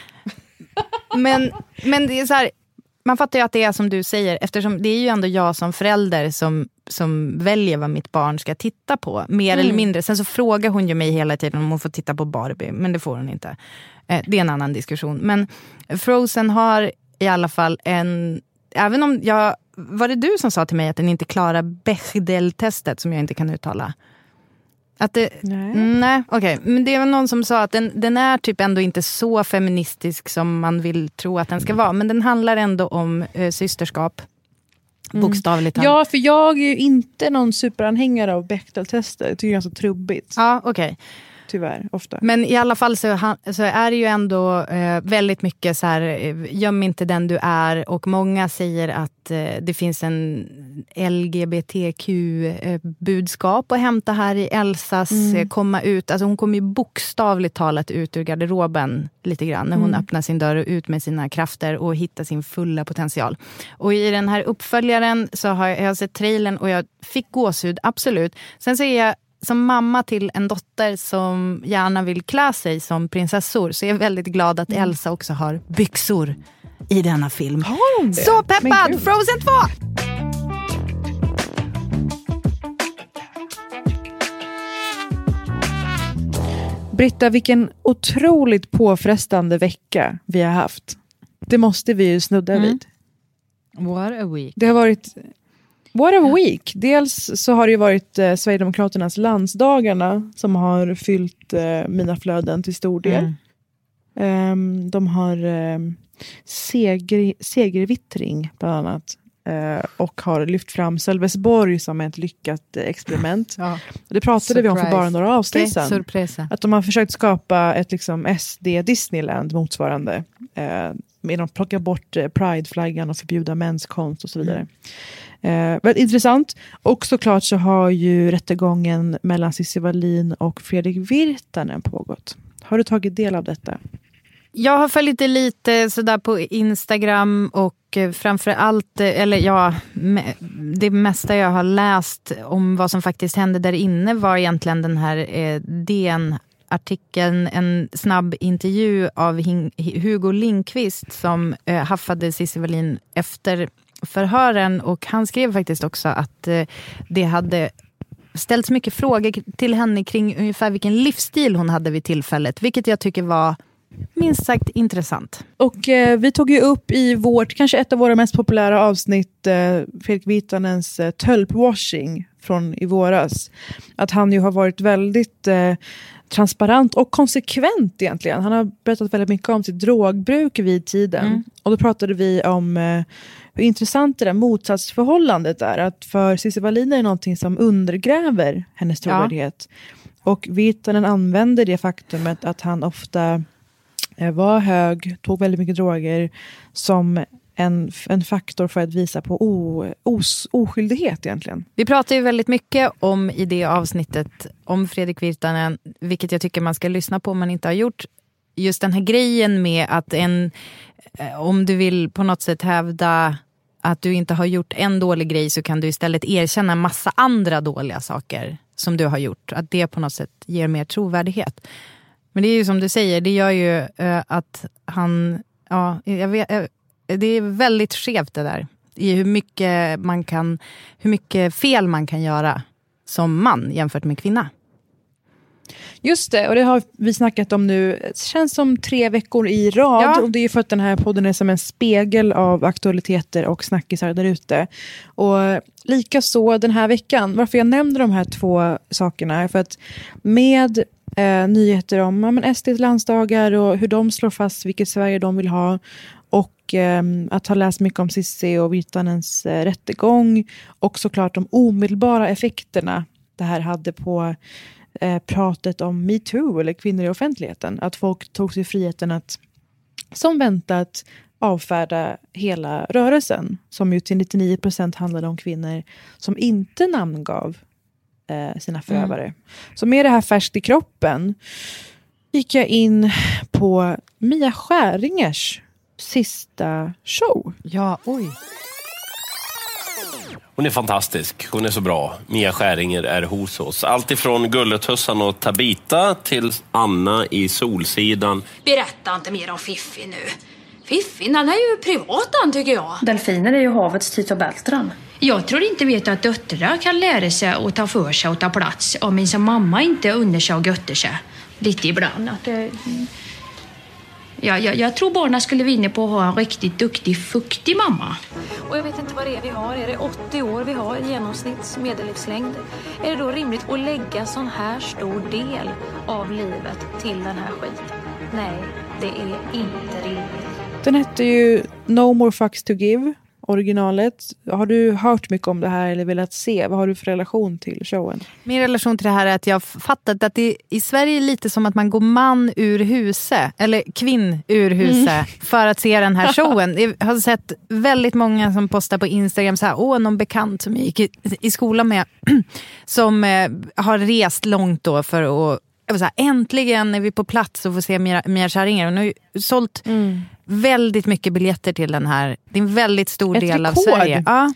men, men det är så här, man fattar ju att det är som du säger, eftersom det är ju ändå jag som förälder som, som väljer vad mitt barn ska titta på, mer mm. eller mindre. Sen så frågar hon ju mig hela tiden om hon får titta på Barbie, men det får hon inte. Eh, det är en annan diskussion. Men Frozen har i alla fall en, även om jag, var det du som sa till mig att den inte klarar Bechdel-testet som jag inte kan uttala? Att det, nej, nej okej. Okay. Men det var någon som sa att den, den är typ ändå inte så feministisk som man vill tro att den ska vara. Men den handlar ändå om eh, systerskap. Mm. Bokstavligt. Ja, för jag är ju inte någon superanhängare av Bechdel-testet. Jag tycker det är så trubbigt. Ja, okej. Okay. Tyvärr, ofta. Men i alla fall så, så är det ju ändå eh, väldigt mycket så här, göm inte den du är, och många säger att eh, det finns en L G B T Q-budskap att hämta här i Elsas mm. eh, komma ut. Alltså hon kommer ju bokstavligt talat ut ur garderoben lite grann när hon mm. öppnar sin dörr och ut med sina krafter och hittar sin fulla potential. Och i den här uppföljaren så har jag, jag har sett trailern och jag fick gåshud, absolut. Sen så är jag som mamma till en dotter som gärna vill klä sig som prinsessor, så jag är väldigt glad att Elsa också har byxor i denna film. Så peppad! Frozen två! Britta, vilken otroligt påfrestande vecka vi har haft. Det måste vi ju snudda mm. vid. What a week. Det har varit... What a week! Dels så har det ju varit eh, Sverigedemokraternas landsdagarna som har fyllt eh, mina flöden till stor del. Mm. Um, de har um, seger, segervittring bland annat. Uh, och har lyft fram Sölvesborg som ett lyckat eh, experiment. Ja. Det pratade Surprise. vi om för bara några avsnitt sedan. Surpresa. Att de har försökt skapa ett liksom, S D Disneyland motsvarande. Uh, med att plocka bort uh, Pride-flaggan och förbjuda mäns konst och så vidare. Mm. Eh, väldigt intressant. Och såklart så har ju rättegången mellan Cissi Wallin och Fredrik Virtanen pågått. Har du tagit del av detta? Jag har följt det lite sådär på Instagram och framförallt, eller ja, det mesta jag har läst om vad som faktiskt hände där inne var egentligen den här eh, D N-artikeln, en snabb intervju av Hugo Lindqvist som eh, haffade Cissi Wallin efter förhören, och han skrev faktiskt också att eh, det hade ställts mycket frågor till henne kring ungefär vilken livsstil hon hade vid tillfället, vilket jag tycker var minst sagt intressant. Och eh, vi tog ju upp i vårt, kanske ett av våra mest populära avsnitt, eh, Fredrik Virtanens eh, tölpwashing från i våras, att han ju har varit väldigt eh, transparent och konsekvent egentligen. Han har berättat väldigt mycket om sitt drogbruk vid tiden. Mm. Och då pratade vi om eh, hur intressant det där motsatsförhållandet är. Att för Cissi Wallin är det någonting som undergräver hennes trovärdighet. Ja. Och Virtanen använder det faktumet att han ofta eh, var hög, tog väldigt mycket droger som en, en faktor för att visa på o, os, oskyldighet egentligen. Vi pratar ju väldigt mycket om i det avsnittet om Fredrik Virtanen, vilket jag tycker man ska lyssna på om man inte har gjort. Just den här grejen med att en, om du vill på något sätt hävda att du inte har gjort en dålig grej, så kan du istället erkänna en massa andra dåliga saker som du har gjort. Att det på något sätt ger mer trovärdighet. Men det är ju som du säger, det gör ju uh, att han, ja, jag vet, uh, det är väldigt skevt det där. I hur mycket man kan, hur mycket fel man kan göra som man jämfört med kvinna. Just det, och det har vi snackat om nu. Det känns som tre veckor i rad. Ja. Och det är för att den här podden är som en spegel av aktualiteter och snackisar där ute. Och lika så den här veckan. Varför jag nämner de här två sakerna är för att med eh, nyheter om ja, men S D:s landsdagar och hur de slår fast vilket Sverige de vill ha. Och eh, att ha läst mycket om Cissi och Virtanens eh, rättegång. Och såklart de omedelbara effekterna det här hade på eh, pratet om MeToo eller kvinnor i offentligheten. Att folk tog sig friheten att som väntat avfärda hela rörelsen. Som ju till nittionio procent handlade om kvinnor som inte namngav eh, sina förövare. Mm. Så med det här färskt i kroppen gick jag in på Mia Skäringers sista show. Ja, oj. Hon är fantastisk. Hon är så bra. Mia Skäringer är hos oss. Allt ifrån Gulletussan och Tabita till Anna i Solsidan. Berätta inte mer om Fiffi nu. Fiffi, han är ju privat han tycker jag. Delfiner är ju havets Tito Beltran. Jag tror inte vet att döttrar kan lära sig att ta för sig och ta plats om min som mamma inte unnar sig och götter sig. Lite ibland. Att det... Ja, jag, jag tror barnen skulle vinna på att ha en riktigt duktig, fuktig mamma. Och jag vet inte vad det är vi har. Är det åttio år vi har i genomsnitts medellivslängd? Är det då rimligt att lägga sån här stor del av livet till den här skiten? Nej, det är inte rimligt. Den hette ju No More Fucks to Give, originalet. Har du hört mycket om det här eller velat se? Vad har du för relation till showen? Min relation till det här är att jag fattat att det i Sverige är lite som att man går man ur huset, eller kvinn ur huset, mm. för att se den här showen. Jag har sett väldigt många som postar på Instagram så här, åh, någon bekant som jag gick i, i skolan med som eh, har rest långt då för att jag vill säga, äntligen är vi på plats och får se Mia, Mia Skäringer. Hon har ju sålt mm. väldigt mycket biljetter till den här. Det är en väldigt stor Ett del rekord. av Sverige. Ja.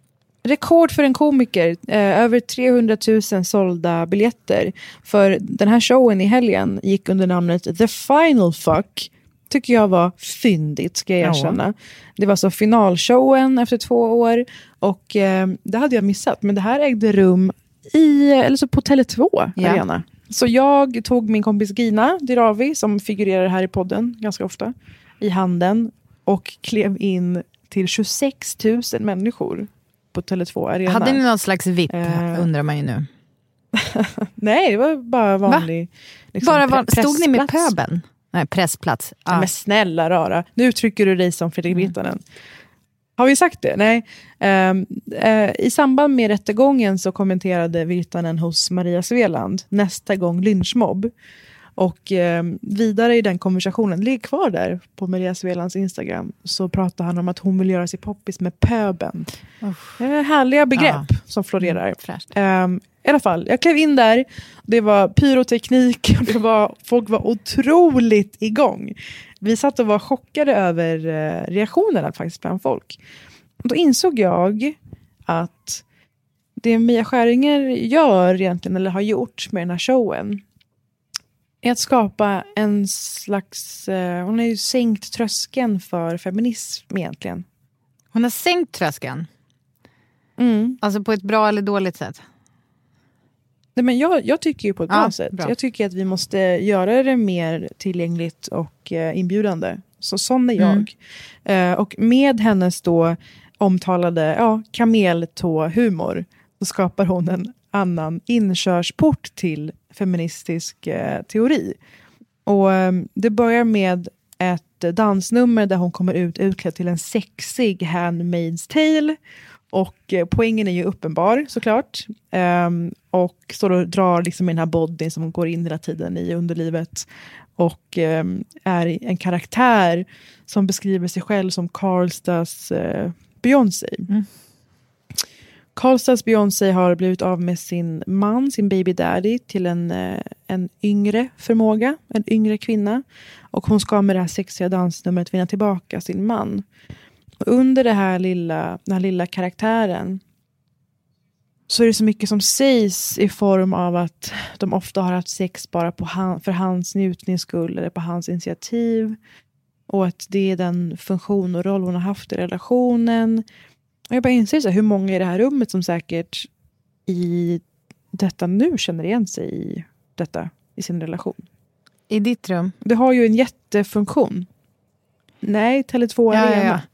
Rekord för en komiker. Eh, över trehundratusen sålda biljetter. För den här showen i helgen gick under namnet The Final Fuck. Tycker jag var fyndigt, ska jag erkänna. Ja. Det var så finalshowen efter två år. Och eh, det hade jag missat. Men det här ägde rum i, eller så på Tele två ja. Arena. Så jag tog min kompis Gina Dirawi, som figurerar här i podden ganska ofta, i handen och klev in till tjugosex tusen människor på Tele två Arena. Hade ni någon slags V I P, uh, undrar man ju nu. Nej, det var bara vanlig liksom, bara van- pre- Stod ni med pöben? Nej, pressplats. Ja. Men snälla rara, nu uttrycker du dig som Fredrik Virtanen. Mm. Har vi sagt det? Nej. Um, uh, I samband med rättegången så kommenterade Virtanen hos Maria Sveland nästa gång lynchmobb. Och um, vidare i den konversationen, ligger kvar där på Maria Svelands Instagram, så pratar han om att hon vill göra sig poppis med pöben. Uh, härliga begrepp ja. Som florerar. Mm, um, I alla fall, jag klev in där. Det var pyroteknik och det var, folk var otroligt igång. Vi satt och var chockade över eh, reaktionerna faktiskt bland folk. Och då insåg jag att det Mia Skäringer gör egentligen, eller har gjort med den här showen, är att skapa en slags... Eh, hon har ju sänkt tröskeln för feminism egentligen. Hon har sänkt tröskeln? Mm. Alltså på ett bra eller dåligt sätt? Nej, men jag, jag tycker ju på ett ja, bra sätt. Bra. Jag tycker att vi måste göra det mer tillgängligt och eh, inbjudande. Så sån är jag. Mm. Eh, och med hennes då omtalade ja, kameltå-humor så skapar hon en annan inkörsport till feministisk eh, teori. Och eh, det börjar med ett dansnummer där hon kommer ut utklädd till en sexig Handmaid's Tale. Och eh, poängen är ju uppenbar såklart. Um, och står och drar liksom i den här bodyn som går in hela tiden i underlivet. Och um, är en karaktär som beskriver sig själv som Karlstads uh, Beyoncé. Mm. Karlstads Beyoncé har blivit av med sin man, sin baby daddy, till en, uh, en yngre förmåga. En yngre kvinna. Och hon ska med det här sexiga dansnumret vinna tillbaka sin man. Under det här lilla, den här lilla karaktären så är det så mycket som sägs i form av att de ofta har haft sex bara på han, för hans njutningsskull eller på hans initiativ. Och att det är den funktion och roll hon har haft i relationen. Och jag bara inser så här, hur många i det här rummet som säkert i detta nu känner igen sig i detta, i sin relation. I ditt rum? Det har ju en jättefunktion. Nej, Tele två Arena. Ja, ja, ja.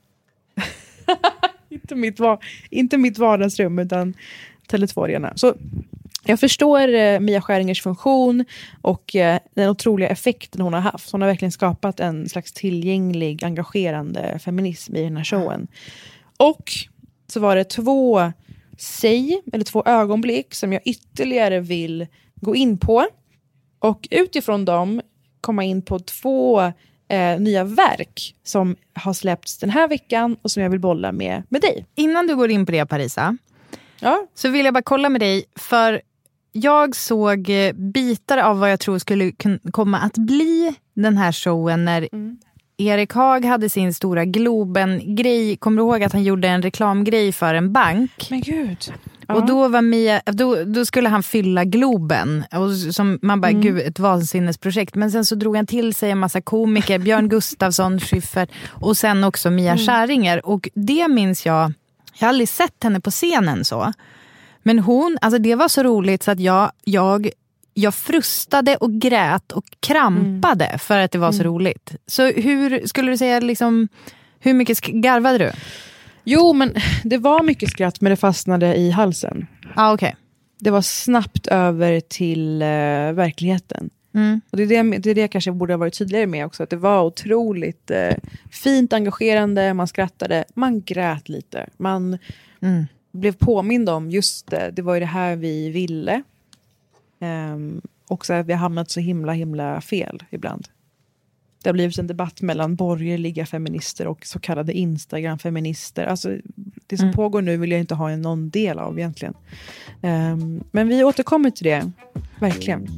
inte, mitt var, inte mitt vardagsrum utan Tele två Arena. Så Jag förstår eh, Mia Skäringers funktion och eh, den otroliga effekten hon har haft. Hon har verkligen skapat en slags tillgänglig, engagerande feminism i den här showen. Och så var det två säg, eller två ögonblick som jag ytterligare vill gå in på. Och utifrån dem komma in på två eh, nya verk som har släppts den här veckan och som jag vill bolla med, med dig. Innan du går in på det, Parisa, ja. så vill jag bara kolla med dig, för jag såg bitar av vad jag tror skulle komma att bli den här showen när mm. Erik Haag hade sin stora Globen-grej. Kommer du ihåg att han gjorde en reklamgrej för en bank? Men gud. Ja. Och då var Mia, då, då skulle han fylla Globen. Och som man bara, mm. gud, ett vansinnesprojekt. Men sen så drog han till sig en massa komiker. Björn Gustafsson, Schyffert och sen också Mia mm. Skäringer. Och det minns jag, jag har aldrig sett henne på scenen så. Men hon, alltså det var så roligt så att jag, jag, jag frustade och grät och krampade mm. för att det var så mm. roligt. Så hur skulle du säga, liksom, hur mycket garvade du? Jo, men det var mycket skratt, men det fastnade i halsen. Ah, okej. Okay. Det var snabbt över till uh, verkligheten. Mm. Och det är det, det är det jag kanske borde ha varit tydligare med också. Att det var otroligt uh, fint, engagerande, man skrattade, man grät lite. Man... Mm. blev påmind om just det, det var ju det här vi ville. Um, och så att vi har hamnat så himla himla fel ibland. Det har blivit en debatt mellan borgerliga feminister och så kallade Instagram-feminister. Alltså det som mm. pågår nu vill jag inte ha någon del av egentligen. Um, men vi återkommer till det, verkligen.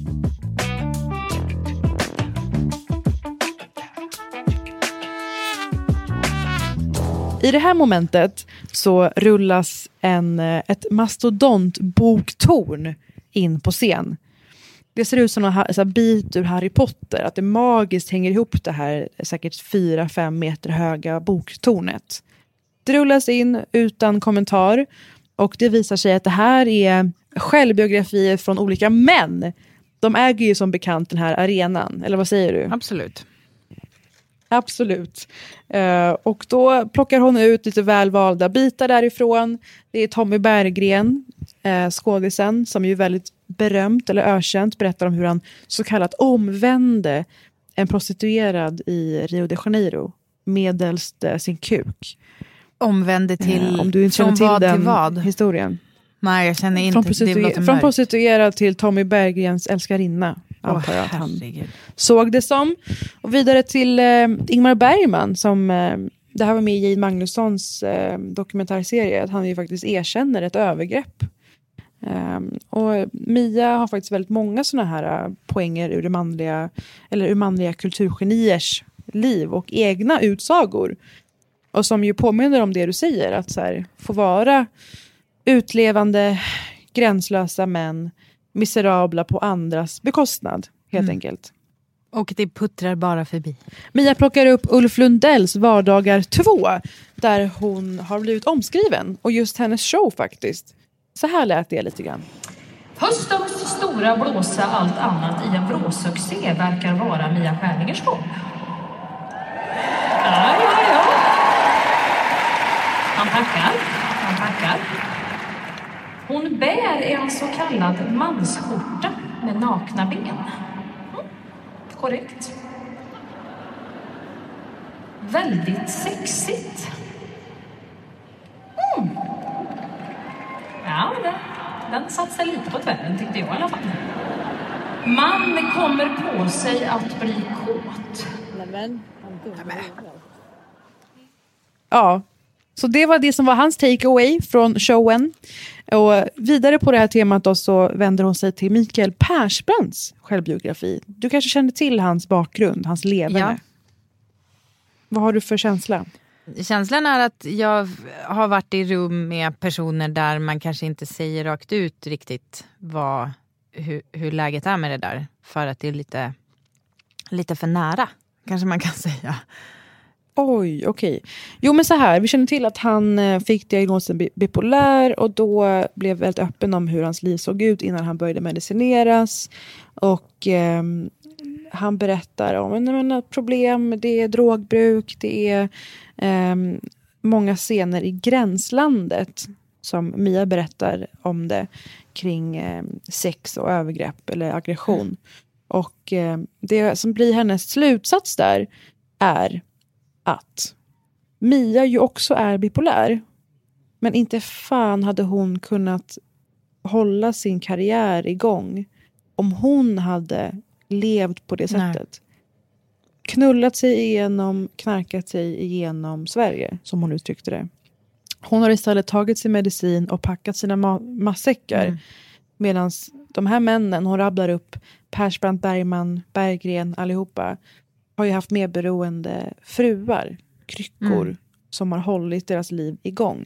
I det här momentet så rullas en, ett mastodontboktorn in på scen. Det ser ut som en så bit ur Harry Potter. Att det magiskt hänger ihop det här säkert fyra fem meter höga boktornet. Det rullas in utan kommentar. Och det visar sig att det här är självbiografier från olika män. De äger ju som bekant den här arenan. Eller vad säger du? Absolut. Absolut. Uh, och då plockar hon ut lite välvalda bitar därifrån. Det är Tommy Berggren, uh, skådisen, som ju är väldigt berömt eller ökänt, berättar om hur han så kallat omvände en prostituerad i Rio de Janeiro medelst uh, sin kuk. Omvände till, uh, om du inte känner till vad den till vad? Historien. Nej, jag känner inte. Från, prostitu- från prostituerad till Tommy Berggrens älskarinna. Antar jag att han såg det som. Och vidare till eh, Ingmar Bergman som eh, det här var med i Jane Magnussons eh, dokumentärserie, att han ju faktiskt erkänner ett övergrepp. Um, och Mia har faktiskt väldigt många såna här uh, poänger ur det manliga eller ur manliga kulturgeniers liv och egna utsagor. Och som ju påminner om det du säger, att så här, få vara utlevande, gränslösa män, miserabla på andras bekostnad, helt mm. enkelt. Och det puttrar bara förbi. Mia plockar upp Ulf Lundells Vardagar två, där hon har blivit omskriven. Och just hennes show faktiskt. Så här lät det lite grann. Höstens stora blåsa allt annat i en vråsuccé verkar vara Mia Skäringers gång. Ja, ja, ja. Han tackar, han tackar. Hon bär en så kallad mansskjorta med nakna ben. Mm. Korrekt. Väldigt sexigt. Mm. Ja, den, den satt sig lite på tvärden, tyckte jag i alla fall. Man kommer på sig att bli kåt. Ja, så det var det som var hans takeaway från showen. Och vidare på det här temat då så vänder hon sig till Mikael Persbrandts självbiografi. Du kanske känner till hans bakgrund, hans levande. Ja. Vad har du för känsla? Känslan är att jag har varit i rum med personer där man kanske inte säger rakt ut riktigt vad, hur, hur läget är med det där. För att det är lite, lite för nära, kanske man kan säga. Oj, okej. Okay. Jo, men så här, vi känner till att han fick diagnosen bipolär och då blev väldigt öppen om hur hans liv såg ut innan han började medicineras. Och eh, han berättar om menar, problem, det är drogbruk, det är eh, många scener i gränslandet. som Mia berättar om det kring eh, sex och övergrepp eller aggression. Mm. Och eh, det som blir hennes slutsats där är att Mia ju också är bipolär. Men inte fan hade hon kunnat hålla sin karriär igång om hon hade levt på det sättet. Nej. Knullat sig igenom, knarkat sig igenom Sverige, som hon uttryckte det. Hon har istället tagit sin medicin och packat sina ma- matsäckar. Mm. Medan de här männen, hon rabblar upp Persbrandt, Bergman, Berggren, allihopa, har ju haft medberoende fruar, kryckor, mm. som har hållit deras liv igång.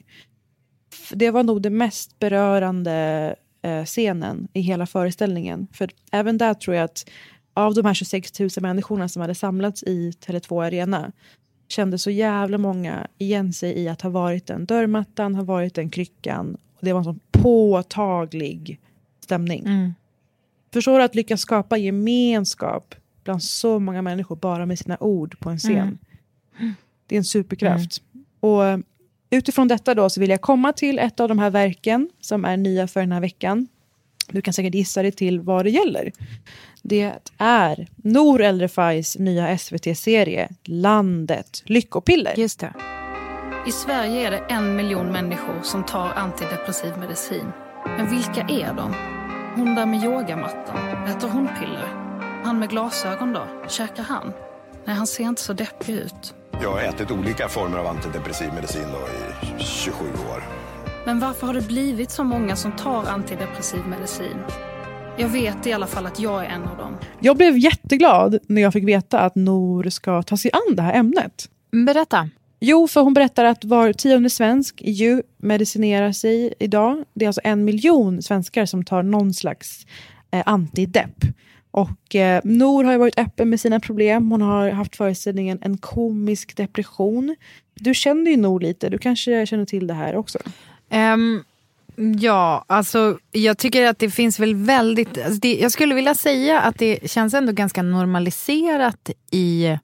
Det var nog det mest berörande eh, scenen i hela föreställningen. För även där tror jag att av de här tjugosex tusen människorna som hade samlats i Tele två Arena kände så jävla många igen sig i att ha varit den dörrmattan, ha varit den kryckan. Och det var en sån påtaglig stämning. Mm. Förstår du att lyckas skapa gemenskap bland så många människor bara med sina ord på en scen? Mm. Det är en superkraft. Mm. Och utifrån detta då så vill jag komma till ett av de här verken som är nya för den här veckan. Du kan säkert gissa dig till vad det gäller. Det är Nour El Refais nya S V T-serie Landet Lyckopiller. Just det. I Sverige är det en miljon människor som tar antidepressiv medicin. Men vilka är de? Hon där med yogamattan, äter hon piller? Han med glasögon då, käkar han? Nej, han ser inte så deppig ut. Jag har ätit olika former av antidepressiv medicin då i tjugosju år. Men varför har det blivit så många som tar antidepressiv medicin? Jag vet i alla fall att jag är en av dem. Jag blev jätteglad när jag fick veta att Nour ska ta sig an det här ämnet. Berätta. Jo, för hon berättar att var tionde svensk ju medicinerar sig idag. Det är alltså en miljon svenskar som tar någon slags eh, antidepp. Och eh, Nour har ju varit öppen med sina problem. Hon har haft föreställningen En komisk depression. Du känner ju Nour lite. Du kanske känner till det här också. Um, ja, alltså jag tycker att det finns väl väldigt... Alltså det, jag skulle vilja säga att det känns ändå ganska normaliserat i eh,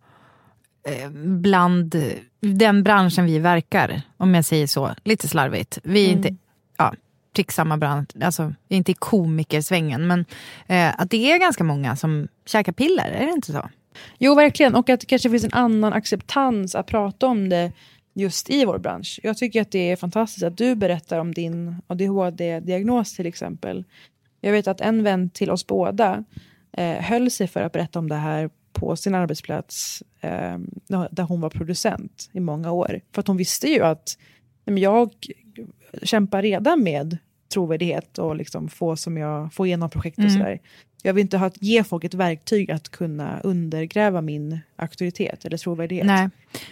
bland den branschen vi verkar. Om jag säger så. Lite slarvigt. Vi är mm. inte... Ja, pricksamma bransch, alltså inte i komikersvängen, men eh, att det är ganska många som käkar piller, är det inte så? Jo, verkligen, och att det kanske finns en annan acceptans att prata om det just i vår bransch. Jag tycker att det är fantastiskt att du berättar om din A D H D-diagnos till exempel. Jag vet att en vän till oss båda eh, höll sig för att berätta om det här på sin arbetsplats eh, där hon var producent i många år. För att hon visste ju att jag kämpar redan med trovärdighet och liksom få som jag får igenom projekt och mm. sådär. Jag vill inte ha att ge folk ett verktyg att kunna undergräva min auktoritet eller trovärdighet. Nej.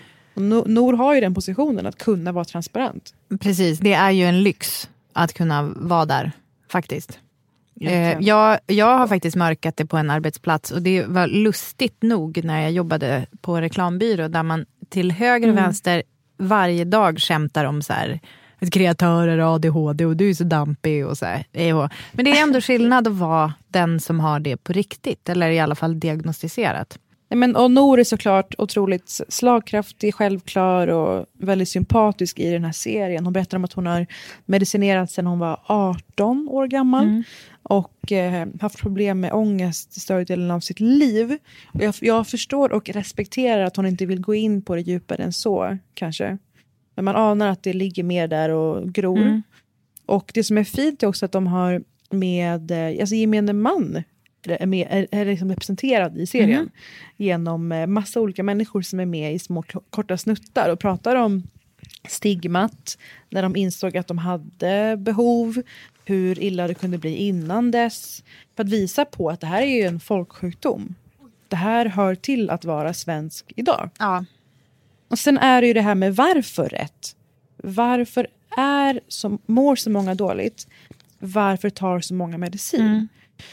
Nour har ju den positionen att kunna vara transparent. Precis, det är ju en lyx att kunna vara där faktiskt. Eh, jag, jag har faktiskt mörkat det på en arbetsplats och det var lustigt nog när jag jobbade på reklambyrå där man till höger och mm. vänster varje dag skämtar om så här kreatörer, A D H D och du är så dampig och så här. Men det är ändå skillnad att vara den som har det på riktigt eller i alla fall diagnostiserat. Men, och Nour är såklart otroligt slagkraftig, självklar och väldigt sympatisk i den här serien. Hon berättar om att hon har medicinerat sedan hon var arton år gammal. Mm. Och eh, haft problem med ångest i större delen av sitt liv. Och jag, jag förstår och respekterar att hon inte vill gå in på det djupare än så, kanske. Men man anar att det ligger mer där och gror. Mm. Och det som är fint är också att de har med, alltså gemene man är, med, är, är liksom representerad i serien. Mm. Genom massa olika människor som är med i små korta snuttar och pratar om stigmat. När de insåg att de hade behov. Hur illa det kunde bli innan dess. För att visa på att det här är ju en folksjukdom. Det här hör till att vara svensk idag. Ja. Och sen är det ju det här med varför rätt. Varför är så, mår så många dåligt? Varför tar så många medicin? Mm.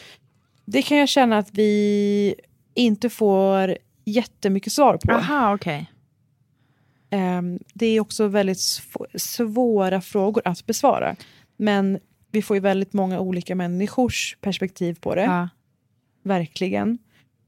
Det kan jag känna att vi inte får jättemycket svar på. Aha, okej. Okay. Um, det är också väldigt sv- svåra frågor att besvara. Men vi får ju väldigt många olika människors perspektiv på det. Ja. Verkligen.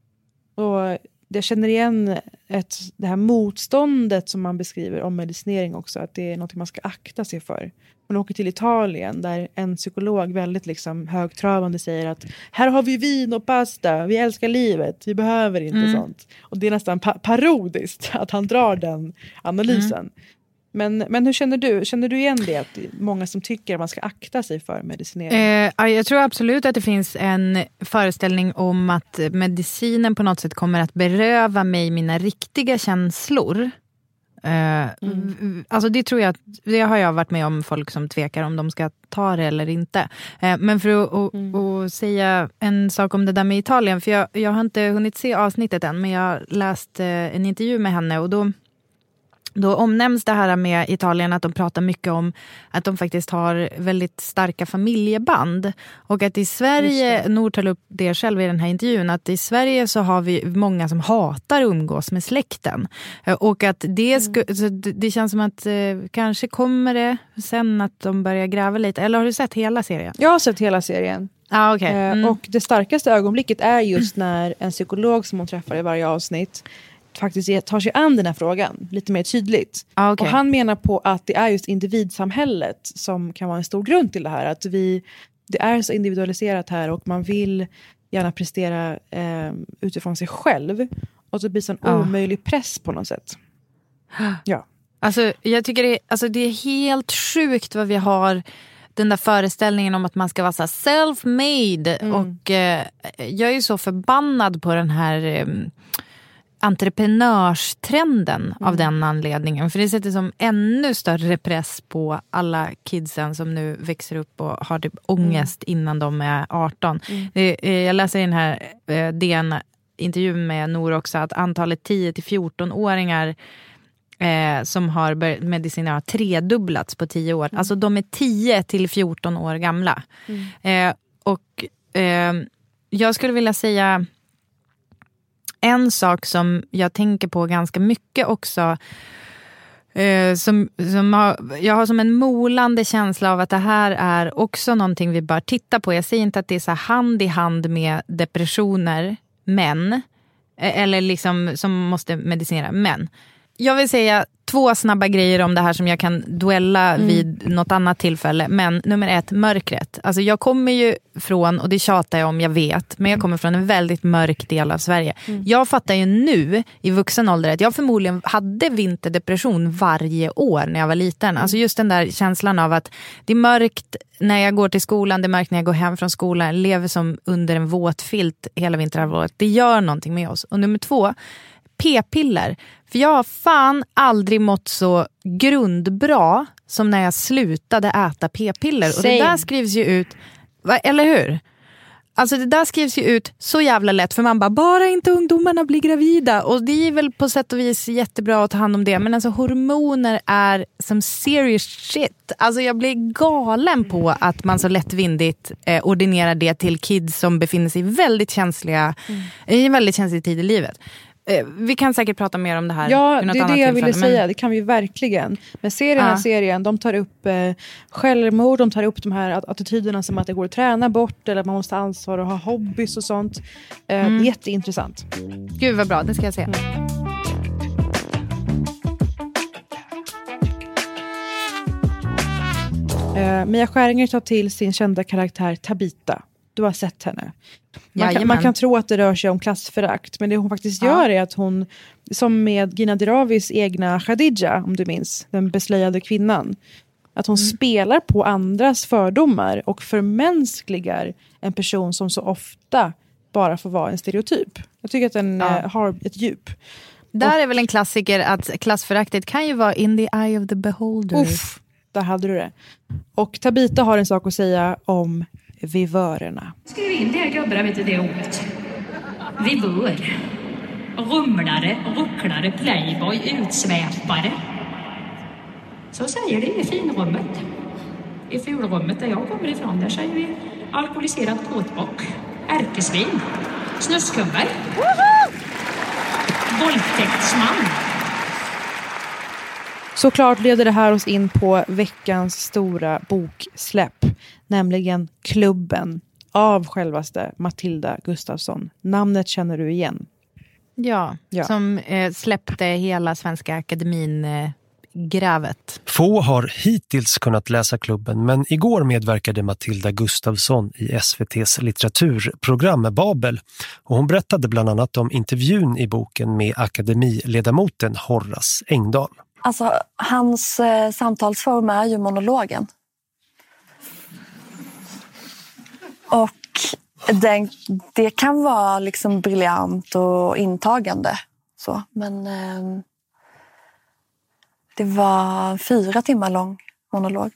Och jag känner igen ett, det här motståndet som man beskriver om medicinering också. Att det är något man ska akta sig för. hon åker till Italien där en psykolog väldigt liksom högtravande säger att här har vi vin och pasta, vi älskar livet, vi behöver inte mm. sånt. Och det är nästan pa- parodiskt att han drar den analysen. Mm. Men, men hur känner du? Känner du igen det? Att det är många som tycker att man ska akta sig för medicinering? Eh, jag tror absolut att det finns en föreställning om att medicinen på något sätt kommer att beröva mig mina riktiga känslor. Eh, mm. Alltså det tror jag, det har jag varit med om folk som tvekar om de ska ta det eller inte. Eh, men för att och, mm. och säga en sak om det där med Italien, för jag, jag har inte hunnit se avsnittet än, men jag har läst eh, en intervju med henne och då Då omnämns det här med Italien att de pratar mycket om att de faktiskt har väldigt starka familjeband. Och att i Sverige, Nord tar upp det själv i den här intervjun, att i Sverige så har vi många som hatar umgås med släkten. Och att det, sku, så det känns som att eh, kanske kommer det sen att de börjar gräva lite. Eller har du sett hela serien? Jag har sett hela serien. Ah, okay. mm. Och det starkaste ögonblicket är just när en psykolog som hon träffar i varje avsnitt faktiskt tar sig an den här frågan lite mer tydligt. Ah, okay. Och han menar på att det är just individsamhället som kan vara en stor grund till det här. Att vi, det är så individualiserat här och man vill gärna prestera eh, utifrån sig själv. Och så blir det en ah. omöjlig press på något sätt. Ja. Alltså jag tycker det, alltså, det är helt sjukt vad vi har den där föreställningen om att man ska vara så self-made. Mm. Och eh, jag är ju så förbannad på den här eh, entreprenörstrenden mm. av den anledningen. För det sätter som ännu större press på alla kidsen som nu växer upp och har typ ångest mm. innan de är arton. Mm. Det, jag läser i den här eh, D N-intervjun med Nor också att antalet tio till fjorton-åringar eh, som har börjat medicinera har tredubblats på tio år. Mm. Alltså de är tio till fjorton år gamla. Mm. Eh, och eh, jag skulle vilja säga en sak som jag tänker på ganska mycket också, eh, som, som har, jag har som en molande känsla av att det här är också någonting vi bör titta på. Jag säger inte att det är så hand i hand med depressioner, men, eller liksom som måste medicinera, men jag vill säga två snabba grejer om det här som jag kan duella mm. vid något annat tillfälle. Men nummer ett, mörkret. Alltså jag kommer ju från, och det tjatar jag om, jag vet, men jag kommer från en väldigt mörk del av Sverige. Mm. Jag fattar ju nu i vuxen ålder att jag förmodligen hade vinterdepression varje år när jag var liten. Mm. Alltså just den där känslan av att det är mörkt när jag går till skolan, det är mörkt när jag går hem från skolan. Jag lever som under en våt filt hela vinterhalvåret. Det gör någonting med oss. Och nummer två, p-piller. För jag har fan aldrig mått så grundbra som när jag slutade äta p-piller. Same. Och det där skrivs ju ut, va, eller hur? Alltså det där skrivs ju ut så jävla lätt. För man bara, bara inte ungdomarna blir gravida. Och det är väl på sätt och vis jättebra att ta hand om det. Men alltså hormoner är som serious shit. Alltså jag blir galen på att man så lättvindigt eh, ordinerar det till kids som befinner sig i väldigt känsliga, mm. i en väldigt känslig tid i livet. Vi kan säkert prata mer om det här. Ja, det är det jag ville men... säga. Det kan vi verkligen. Men se den här ja. serien, de tar upp eh, självmord, de tar upp de här attityderna som att det går att träna bort eller att man måste ansvar och ha hobbys och sånt. Eh, mm. Jätteintressant. Gud vad bra, det ska jag se. Mm. Eh, Mia Skäringer tar till sin kända karaktär Tabita. Du har sett henne. Man kan, man kan tro att det rör sig om klassförakt. Men det hon faktiskt ja. gör är att hon, som med Gina Diravis egna Khadija, om du minns, den beslöjade kvinnan. Att hon mm. spelar på andras fördomar och förmänskligar en person som så ofta bara får vara en stereotyp. Jag tycker att den ja. har ett djup. Där och, är väl en klassiker att klassföraktet kan ju vara in the eye of the beholder. Uff, där hade du det. Och Tabita har en sak att säga om vivörerna. Skriv in det gubbar, vet du det ordet. Vivör. Rumlare, rucklare, playboy, utsväpare. Så säger det i finrummet. I fulrummet där jag kommer ifrån, där säger vi alkoholiserad kåtbock, ärkesvin, snuskummer, våldtäktsman. Såklart leder det här oss in på veckans stora boksläpp, nämligen Klubben av självaste Matilda Gustafsson. Namnet känner du igen. Ja, ja. som eh, släppte hela Svenska Akademin eh, grävet. Få har hittills kunnat läsa klubben, men igår medverkade Matilda Gustafsson i S V T:s litteraturprogram Babel. Och hon berättade bland annat om intervjun i boken med akademiledamoten Horace Engdahl. Alltså, hans eh, samtalsform är ju monologen. Och den, det kan vara liksom briljant och intagande. Så, men eh, det var fyra timmar lång monolog.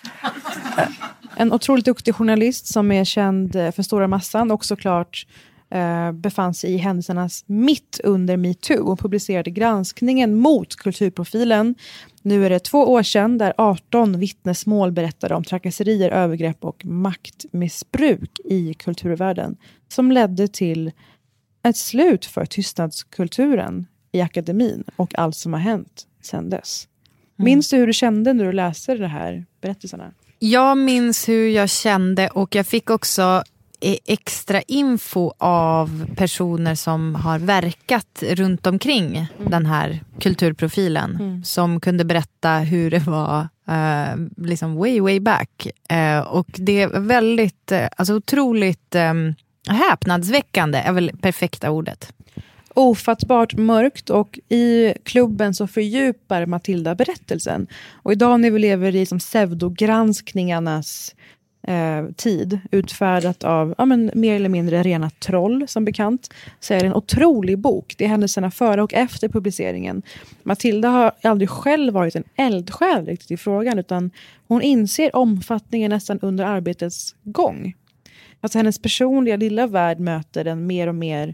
En otroligt duktig journalist som är känd för stora massan och såklart eh, befann sig i händelsernas mitt under MeToo och publicerade granskningen mot kulturprofilen. Nu är det två år sedan där arton vittnesmål berättade om trakasserier, övergrepp och maktmissbruk i kulturvärlden som ledde till ett slut för tystnadskulturen i akademin och allt som har hänt sedan dess. Mm. Minns du hur du kände när du läste de här berättelserna? Jag minns hur jag kände och jag fick också extra info av personer som har verkat runt omkring mm. den här kulturprofilen mm. som kunde berätta hur det var uh, liksom way way back uh, och det är väldigt uh, alltså otroligt um, häpnadsväckande är väl perfekta ordet. Ofattbart mörkt och i klubben så fördjupar Matilda berättelsen. Och idag när vi lever i som pseudogranskningarnas eh, tid utfärdat av ja, men, mer eller mindre rena troll som bekant så är det en otrolig bok. Det är händelserna före och efter publiceringen. Matilda har aldrig själv varit en eldsjäl riktigt i frågan utan hon inser omfattningen nästan under arbetets gång. Alltså hennes personliga lilla värld möter den mer och mer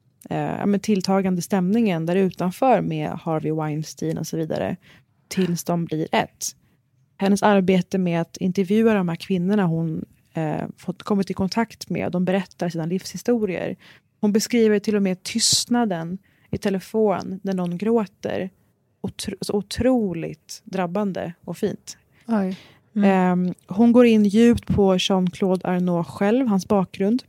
eh, med tilltagande stämningen där utanför med Harvey Weinstein och så vidare tills de blir ett. Hennes arbete med att intervjua de här kvinnorna hon eh, fått kommit i kontakt med, de berättar sina livshistorier. Hon beskriver till och med tystnaden i telefon när någon gråter. Otro- så otroligt drabbande och fint. Oj. Mm. Eh, hon går in djupt på Jean-Claude Arnault själv, hans bakgrund.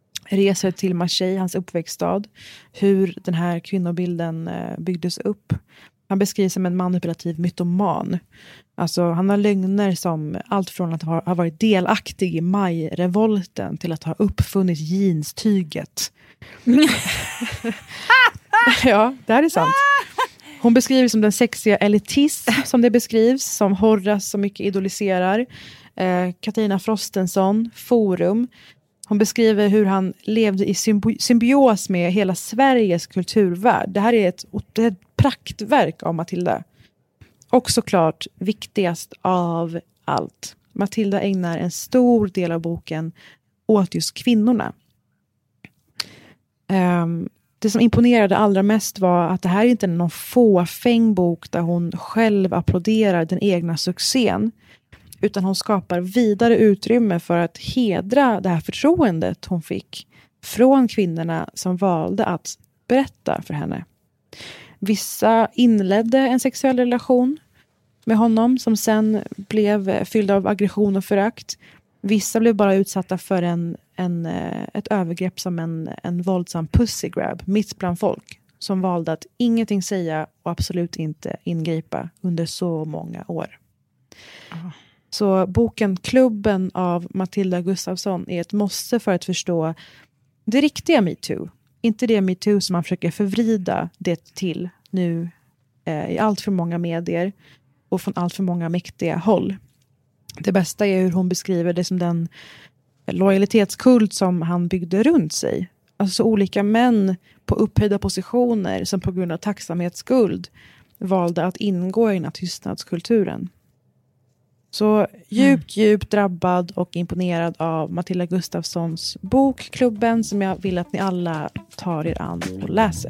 Reser till Marseille, hans uppväxtstad. Hur den här kvinnobilden eh, byggdes upp. Han beskrivs som en manipulativ mytoman. Alltså, han har lögner som allt från att ha, ha varit delaktig i majrevolten till att ha uppfunnit jeanstyget. Ja, det här är sant. Hon beskrivs som den sexiga elitism som det beskrivs, som Horace så mycket idoliserar. Eh, Katarina Frostenson, Forum. Hon beskriver hur han levde i symbi- symbios med hela Sveriges kulturvärld. Det här är ett, ett praktverk av Matilda. Och såklart viktigast av allt. Matilda ägnar en stor del av boken åt just kvinnorna. Um, det som imponerade allra mest var att det här inte är någon fåfäng bok där hon själv applåderar den egna succén. Utan hon skapar vidare utrymme för att hedra det här förtroendet hon fick från kvinnorna som valde att berätta för henne. Vissa inledde en sexuell relation med honom som sen blev fylld av aggression och förakt. Vissa blev bara utsatta för en, en, ett övergrepp som en, en våldsam pussy grab mitt bland folk som valde att ingenting säga och absolut inte ingripa under så många år. Oh. Så boken Klubben av Matilda Gustafsson är ett måste för att förstå det riktiga MeToo. Inte det MeToo som man försöker förvrida det till nu eh, i allt för många medier och från allt för många mäktiga håll. Det bästa är hur hon beskriver det som den lojalitetskult som han byggde runt sig. Alltså olika män på upphöjda positioner som på grund av tacksamhetsskuld valde att ingå i den här tystnadskulturen. Så djupt, mm. djupt drabbad och imponerad av Matilda Gustafssons bok Klubben som jag vill att ni alla tar er an och läser.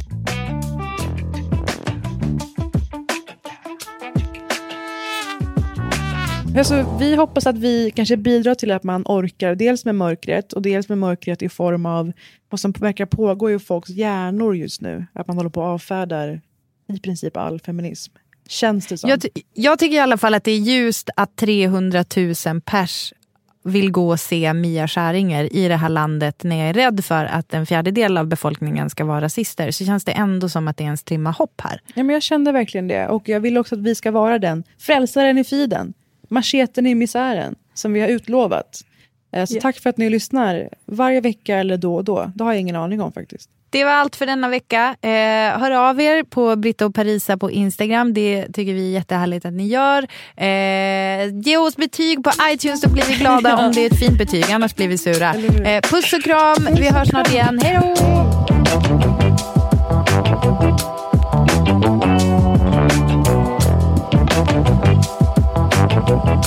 Alltså, vi hoppas att vi kanske bidrar till att man orkar dels med mörkret och dels med mörkret i form av vad som verkar pågå i folks hjärnor just nu. Att man håller på att avfärdar i princip all feminism. Känns det som? Jag, ty- jag tycker i alla fall att det är just att trehundratusen pers vill gå och se Mia Skäringer i det här landet när jag är rädd för att en fjärdedel av befolkningen ska vara rasister, så känns det ändå som att det är en strimma hopp här. Ja, men jag kände verkligen det, och jag vill också att vi ska vara den frälsaren i fiden, macheten i misären som vi har utlovat. Så yeah. Tack för att ni lyssnar varje vecka eller då och då. Det har jag ingen aning om faktiskt. Det var allt för denna vecka. Eh, hör av er på Britta och Parisa på Instagram. Det tycker vi är jättehärligt att ni gör. Eh, ge oss betyg på iTunes, så blir vi glada om det är ett fint betyg. Annars blir vi sura. Eh, puss och kram. Vi hörs snart igen. Hej då!